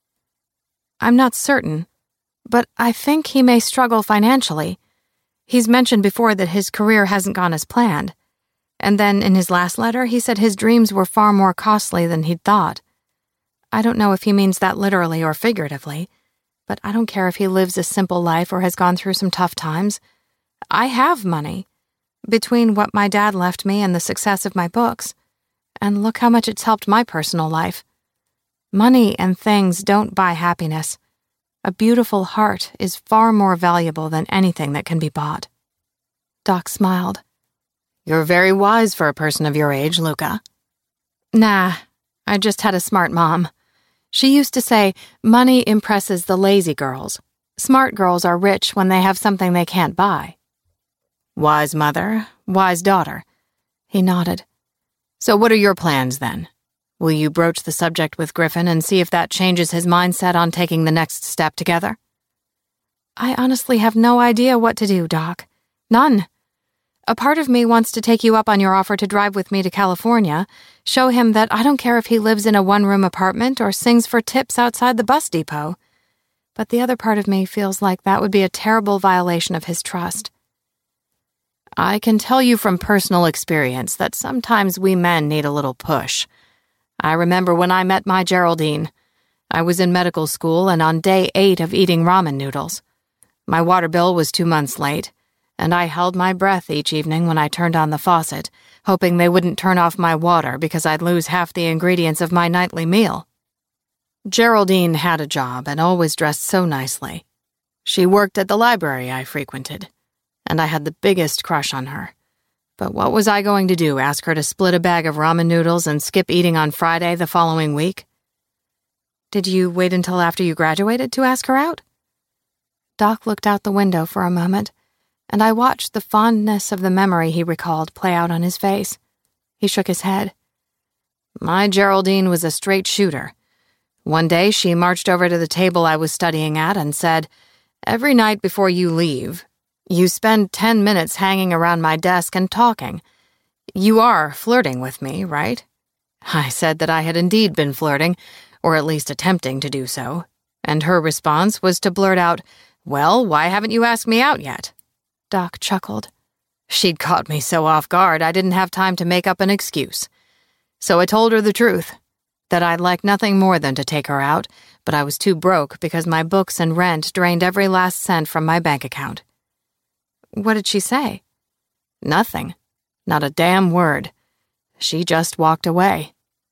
I'm not certain, but I think he may struggle financially. He's mentioned before that his career hasn't gone as planned, and then in his last letter he said his dreams were far more costly than he'd thought. I don't know if he means that literally or figuratively, but I don't care if he lives a simple life or has gone through some tough times. I have money, between what my dad left me and the success of my books, and look how much it's helped my personal life. Money and things don't buy happiness. A beautiful heart is far more valuable than anything that can be bought. Doc smiled. You're very wise for a person of your age, Luca. Nah, I just had a smart mom. She used to say, money impresses the lazy girls. Smart girls are rich when they have something they can't buy. Wise mother, wise daughter. He nodded. So what are your plans then? Will you broach the subject with Griffin and see if that changes his mindset on taking the next step together? I honestly have no idea what to do, Doc. None. A part of me wants to take you up on your offer to drive with me to California, show him that I don't care if he lives in a one-room apartment or sings for tips outside the bus depot. But the other part of me feels like that would be a terrible violation of his trust. I can tell you from personal experience that sometimes we men need a little push. I remember when I met my Geraldine. I was in medical school and on day 8 of eating ramen noodles. My water bill was 2 months late, and I held my breath each evening when I turned on the faucet, hoping they wouldn't turn off my water because I'd lose half the ingredients of my nightly meal. Geraldine had a job and always dressed so nicely. She worked at the library I frequented, and I had the biggest crush on her. But what was I going to do, ask her to split a bag of ramen noodles and skip eating on Friday the following week? Did you wait until after you graduated to ask her out? Doc looked out the window for a moment, and I watched the fondness of the memory he recalled play out on his face. He shook his head. My Geraldine was a straight shooter. One day she marched over to the table I was studying at and said, "Every night before you leave, you spend 10 minutes hanging around my desk and talking. You are flirting with me, right?" I said that I had indeed been flirting, or at least attempting to do so, and her response was to blurt out, "Well, why haven't you asked me out yet?" Doc chuckled. She'd caught me so off guard I didn't have time to make up an excuse. So I told her the truth, that I'd like nothing more than to take her out, but I was too broke because my books and rent drained every last cent from my bank account. What did she say? Nothing. Not a damn word. She just walked away.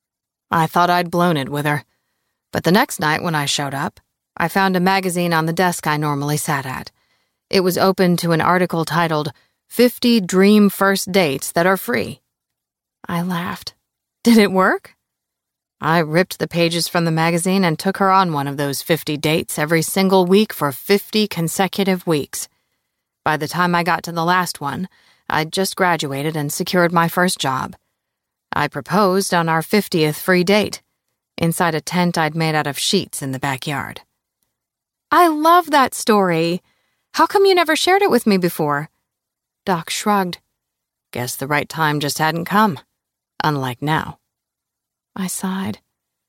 I thought I'd blown it with her. But the next night when I showed up, I found a magazine on the desk I normally sat at. It was open to an article titled, 50 Dream First Dates That Are Free. I laughed. Did it work? I ripped the pages from the magazine and took her on one of those 50 dates every single week for 50 consecutive weeks. By the time I got to the last one, I'd just graduated and secured my first job. I proposed on our 50th free date, inside a tent I'd made out of sheets in the backyard. I love that story. How come you never shared it with me before? Doc shrugged. Guess the right time just hadn't come, unlike now. I sighed.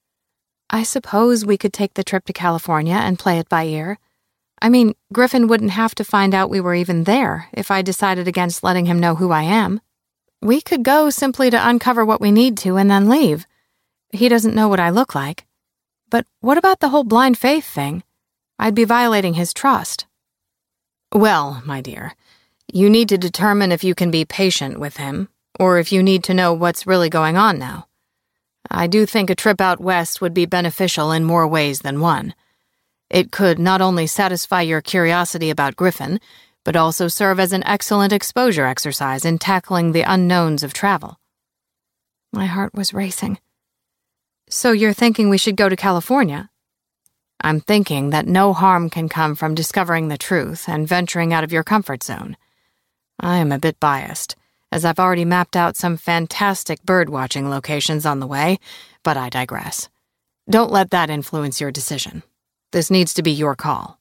I suppose we could take the trip to California and play it by ear. I mean, Griffin wouldn't have to find out we were even there if I decided against letting him know who I am. We could go simply to uncover what we need to and then leave. He doesn't know what I look like. But what about the whole blind faith thing? I'd be violating his trust. Well, my dear, you need to determine if you can be patient with him, or if you need to know what's really going on now. I do think a trip out west would be beneficial in more ways than one. It could not only satisfy your curiosity about Griffin, but also serve as an excellent exposure exercise in tackling the unknowns of travel. My heart was racing. So you're thinking we should go to California? I'm thinking that no harm can come from discovering the truth and venturing out of your comfort zone. I am a bit biased, as I've already mapped out some fantastic bird-watching locations on the way, but I digress. Don't let that influence your decision. This needs to be your call.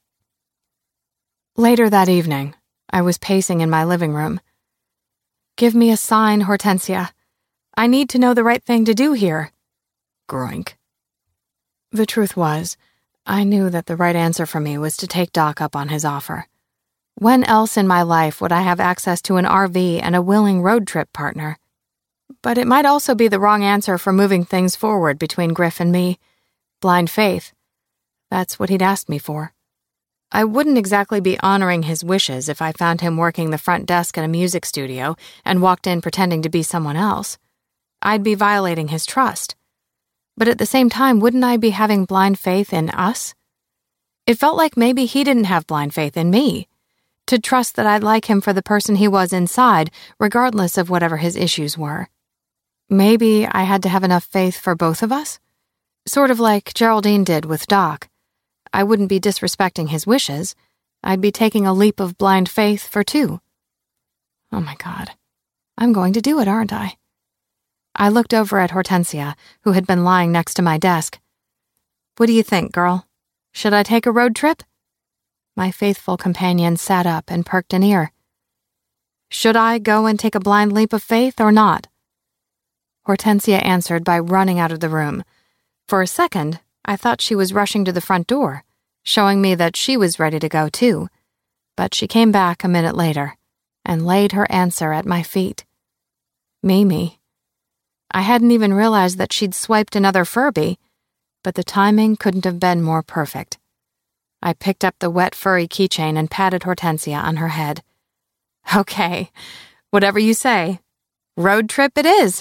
Later that evening, I was pacing in my living room. Give me a sign, Hortensia. I need to know the right thing to do here. Groink. The truth was, I knew that the right answer for me was to take Doc up on his offer. When else in my life would I have access to an RV and a willing road trip partner? But it might also be the wrong answer for moving things forward between Griff and me. Blind faith. That's what he'd asked me for. I wouldn't exactly be honoring his wishes if I found him working the front desk at a music studio and walked in pretending to be someone else. I'd be violating his trust. But at the same time, wouldn't I be having blind faith in us? It felt like maybe he didn't have blind faith in me, to trust that I'd like him for the person he was inside, regardless of whatever his issues were. Maybe I had to have enough faith for both of us? Sort of like Geraldine did with Doc. I wouldn't be disrespecting his wishes. I'd be taking a leap of blind faith for two. Oh my God. I'm going to do it, aren't I? I looked over at Hortensia, who had been lying next to my desk. What do you think, girl? Should I take a road trip? My faithful companion sat up and perked an ear. Should I go and take a blind leap of faith or not? Hortensia answered by running out of the room. For a second, I thought she was rushing to the front door, showing me that she was ready to go too. But she came back a minute later and laid her answer at my feet. Mimi. I hadn't even realized that she'd swiped another Furby, but the timing couldn't have been more perfect. I picked up the wet furry keychain and patted Hortensia on her head. Okay, whatever you say. Road trip it is.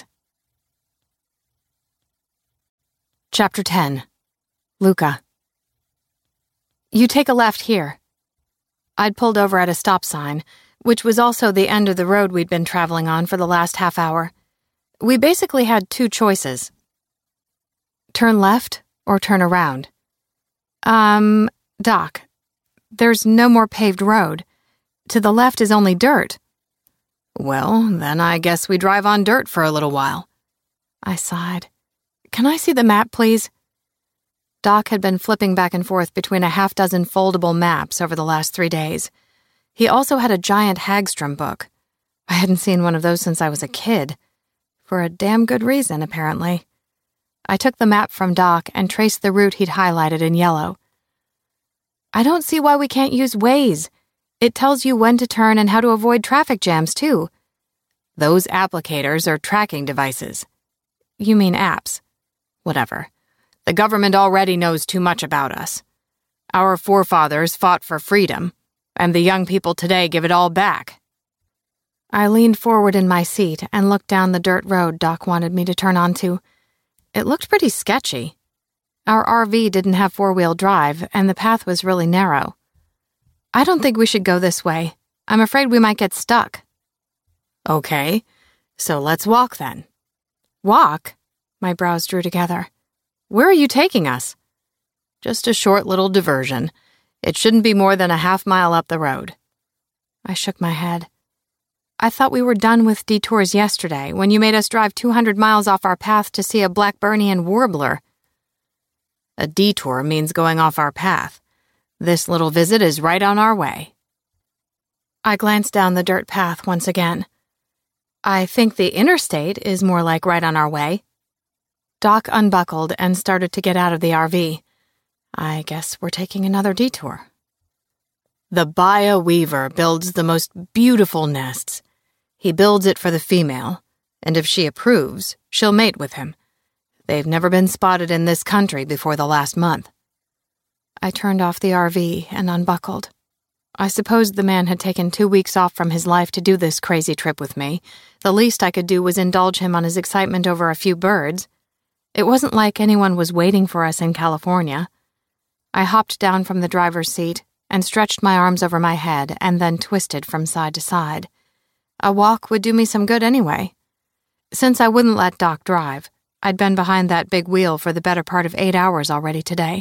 Chapter 10. Luca. You take a left here. I'd pulled over at a stop sign, which was also the end of the road we'd been traveling on for the last half hour. We basically had two choices. Turn left or turn around. Doc, there's no more paved road. To the left is only dirt. Well, then I guess we drive on dirt for a little while. I sighed. Can I see the map, please? Doc had been flipping back and forth between a half-dozen foldable maps over the last 3 days. He also had a giant Hagstrom book. I hadn't seen one of those since I was a kid. For a damn good reason, apparently. I took the map from Doc and traced the route he'd highlighted in yellow. I don't see why we can't use Waze. It tells you when to turn and how to avoid traffic jams, too. Those applicators are tracking devices. You mean apps? Whatever. The government already knows too much about us. Our forefathers fought for freedom, and the young people today give it all back. I leaned forward in my seat and looked down the dirt road Doc wanted me to turn onto. It looked pretty sketchy. Our RV didn't have four-wheel drive, and the path was really narrow. I don't think we should go this way. I'm afraid we might get stuck. Okay, so let's walk then. Walk? My brows drew together. Where are you taking us? Just a short little diversion. It shouldn't be more than a half-mile up the road. I shook my head. I thought we were done with detours yesterday when you made us drive 200 miles off our path to see a Blackburnian warbler. A detour means going off our path. This little visit is right on our way. I glanced down the dirt path once again. I think the interstate is more like right on our way. Doc unbuckled and started to get out of the RV. I guess we're taking another detour. The Baya Weaver builds the most beautiful nests. He builds it for the female, and if she approves, she'll mate with him. They've never been spotted in this country before the last month." I turned off the RV and unbuckled. I supposed the man had taken 2 weeks off from his life to do this crazy trip with me. The least I could do was indulge him on his excitement over a few birds. It wasn't like anyone was waiting for us in California. I hopped down from the driver's seat and stretched my arms over my head and then twisted from side to side. A walk would do me some good anyway. Since I wouldn't let Doc drive, I'd been behind that big wheel for the better part of 8 hours already today.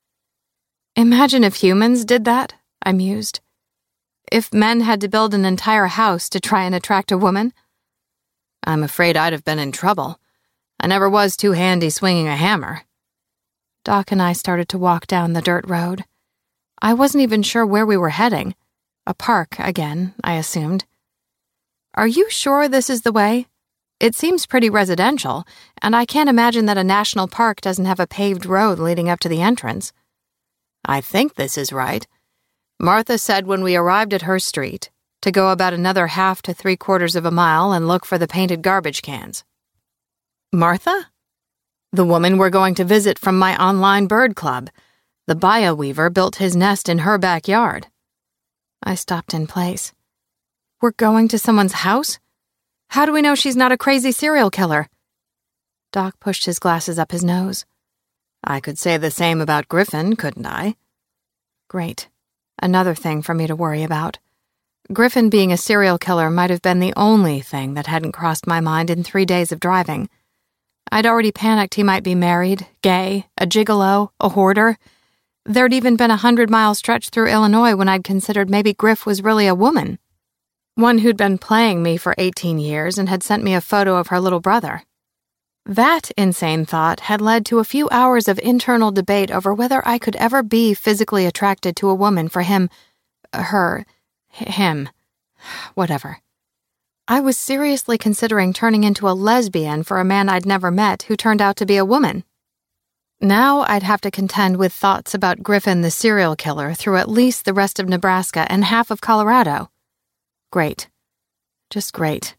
Imagine if humans did that, I mused. If men had to build an entire house to try and attract a woman? I'm afraid I'd have been in trouble. I never was too handy swinging a hammer. Doc and I started to walk down the dirt road. I wasn't even sure where we were heading. A park, again, I assumed. Are you sure this is the way? It seems pretty residential, and I can't imagine that a national park doesn't have a paved road leading up to the entrance. I think this is right. Martha said when we arrived at her street to go about another 1/2 to 3/4 of a mile and look for the painted garbage cans. Martha? The woman we're going to visit from my online bird club. The Baya Weaver built his nest in her backyard. I stopped in place. We're going to someone's house? How do we know she's not a crazy serial killer? Doc pushed his glasses up his nose. I could say the same about Griffin, couldn't I? Great. Another thing for me to worry about. Griffin being a serial killer might have been the only thing that hadn't crossed my mind in 3 days of driving. I'd already panicked he might be married, gay, a gigolo, a hoarder. There'd even been a 100-mile stretch through Illinois when I'd considered maybe Griff was really a woman. One who'd been playing me for 18 years and had sent me a photo of her little brother. That insane thought had led to a few hours of internal debate over whether I could ever be physically attracted to a woman for him, him, whatever. I was seriously considering turning into a lesbian for a man I'd never met who turned out to be a woman. Now I'd have to contend with thoughts about Griffin the serial killer through at least the rest of Nebraska and half of Colorado. Great. Just great.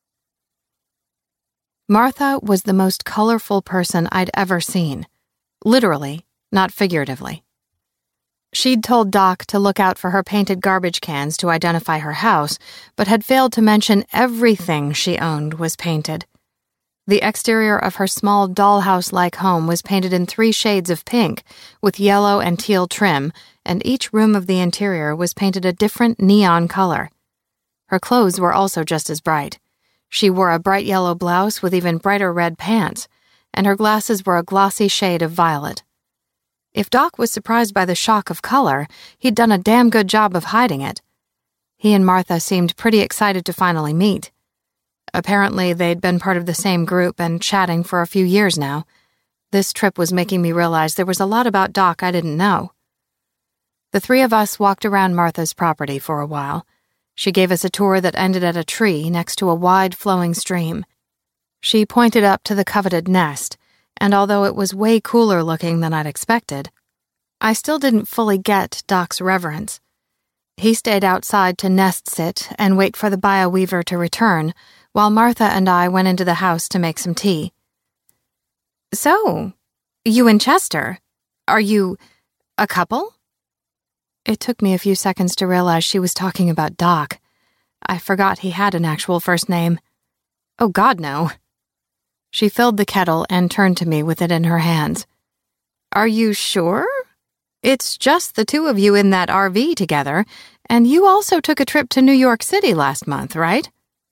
Martha was the most colorful person I'd ever seen. Literally, not figuratively. She'd told Doc to look out for her painted garbage cans to identify her house, but had failed to mention everything she owned was painted. The exterior of her small dollhouse-like home was painted in 3 shades of pink, with yellow and teal trim, and each room of the interior was painted a different neon color. Her clothes were also just as bright. She wore a bright yellow blouse with even brighter red pants, and her glasses were a glossy shade of violet. If Doc was surprised by the shock of color, he'd done a damn good job of hiding it. He and Martha seemed pretty excited to finally meet. Apparently, they'd been part of the same group and chatting for a few years now. This trip was making me realize there was a lot about Doc I didn't know. The 3 of us walked around Martha's property for a while. She gave us a tour that ended at a tree next to a wide flowing stream. She pointed up to the coveted nest, and although it was way cooler looking than I'd expected, I still didn't fully get Doc's reverence. He stayed outside to nest sit and wait for the Baya Weaver to return, while Martha and I went into the house to make some tea. So, you and Chester, are you a couple? It took me a few seconds to realize she was talking about Doc. I forgot he had an actual first name. Oh, God, no. She filled the kettle and turned to me with it in her hands. Are you sure? It's just the 2 of you in that RV together, and you also took a trip to New York City last month, right?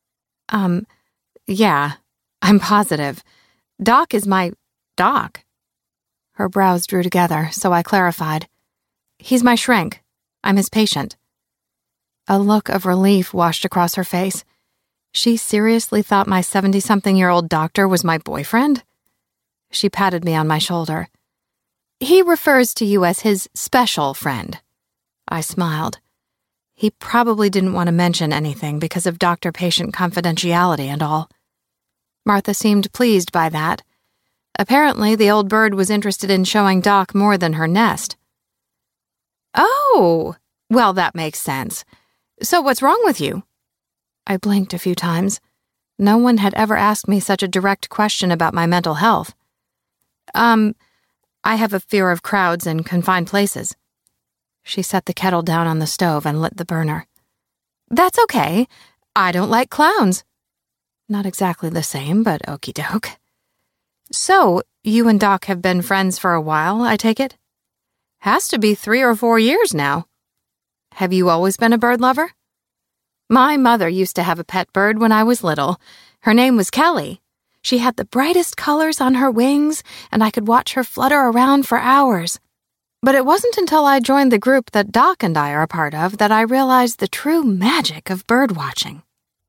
Yeah, I'm positive. Doc is my Doc. Her brows drew together, so I clarified. He's my shrink. I'm his patient. A look of relief washed across her face. She seriously thought my 70-something-year-old doctor was my boyfriend? She patted me on my shoulder. He refers to you as his special friend. I smiled. He probably didn't want to mention anything because of doctor-patient confidentiality and all. Martha seemed pleased by that. Apparently, the old bird was interested in showing Doc more than her nest. Oh, well, that makes sense. So what's wrong with you? I blinked a few times. No one had ever asked me such a direct question about my mental health. I have a fear of crowds and confined places. She set the kettle down on the stove and lit the burner. That's okay. I don't like clowns. Not exactly the same, but okie doke. So, you and Doc have been friends for a while, I take it? Has to be 3 or 4 years now. Have you always been a bird lover? My mother used to have a pet bird when I was little. Her name was Kelly. She had the brightest colors on her wings, and I could watch her flutter around for hours. But it wasn't until I joined the group that Doc and I are a part of that I realized the true magic of bird watching.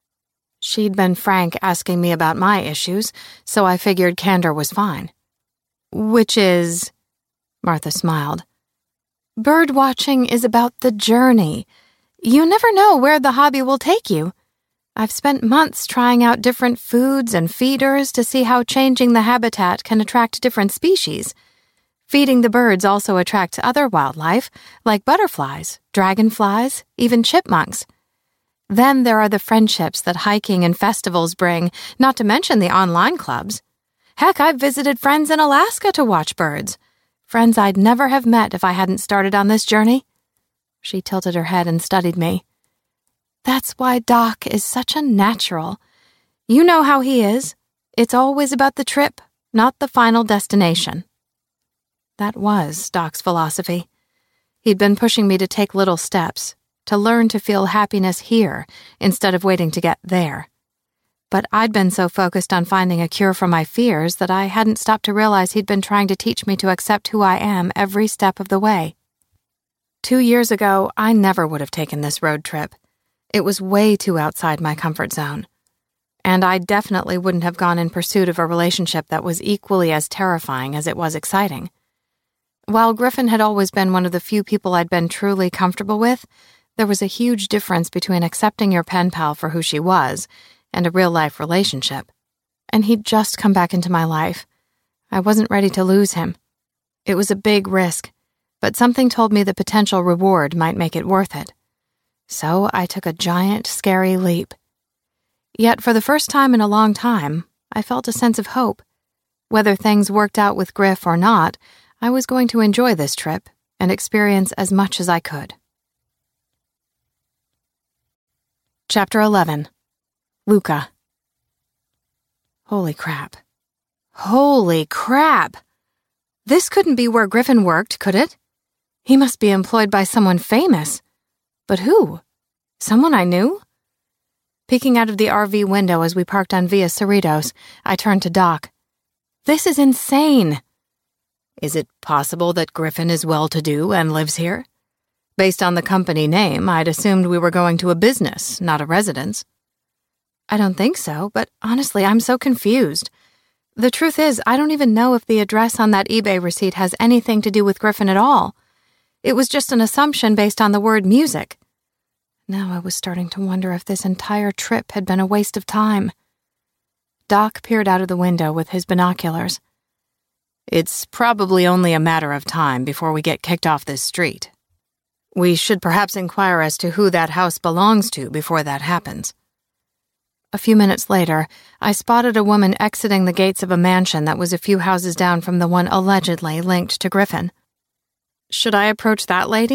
She'd been frank asking me about my issues, so I figured candor was fine. Which is... Martha smiled. Bird watching is about the journey. You never know where the hobby will take you. I've spent months trying out different foods and feeders to see how changing the habitat can attract different species. Feeding the birds also attracts other wildlife, like butterflies, dragonflies, even chipmunks. Then there are the friendships that hiking and festivals bring, not to mention the online clubs. Heck, I've visited friends in Alaska to watch birds. Friends I'd never have met if I hadn't started on this journey. She tilted her head and studied me. That's why Doc is such a natural. You know how he is. It's always about the trip, not the final destination. That was Doc's philosophy. He'd been pushing me to take little steps, to learn to feel happiness here instead of waiting to get there. But I'd been so focused on finding a cure for my fears that I hadn't stopped to realize he'd been trying to teach me to accept who I am every step of the way. 2 years ago, I never would have taken this road trip. It was way too outside my comfort zone. And I definitely wouldn't have gone in pursuit of a relationship that was equally as terrifying as it was exciting. While Griffin had always been one of the few people I'd been truly comfortable with, there was a huge difference between accepting your pen pal for who she was and a real-life relationship. And he'd just come back into my life. I wasn't ready to lose him. It was a big risk, but something told me the potential reward might make it worth it. So I took a giant, scary leap. Yet for the first time in a long time, I felt a sense of hope. Whether things worked out with Griff or not, I was going to enjoy this trip and experience as much as I could. Chapter 11. Luca. Holy crap. Holy crap! This couldn't be where Griffin worked, could it? He must be employed by someone famous. But who? Someone I knew? Peeking out of the RV window as we parked on Via Cerritos, I turned to Doc. This is insane. Is it possible that Griffin is well-to-do and lives here? Based on the company name, I'd assumed we were going to a business, not a residence. I don't think so, but honestly, I'm so confused. The truth is, I don't even know if the address on that eBay receipt has anything to do with Griffin at all. It was just an assumption based on the word music. Now I was starting to wonder if this entire trip had been a waste of time. Doc peered out of the window with his binoculars. It's probably only a matter of time before we get kicked off this street. We should perhaps inquire as to who that house belongs to before that happens. A few minutes later, I spotted a woman exiting the gates of a mansion that was a few houses down from the one allegedly linked to Griffin. Should I approach that lady?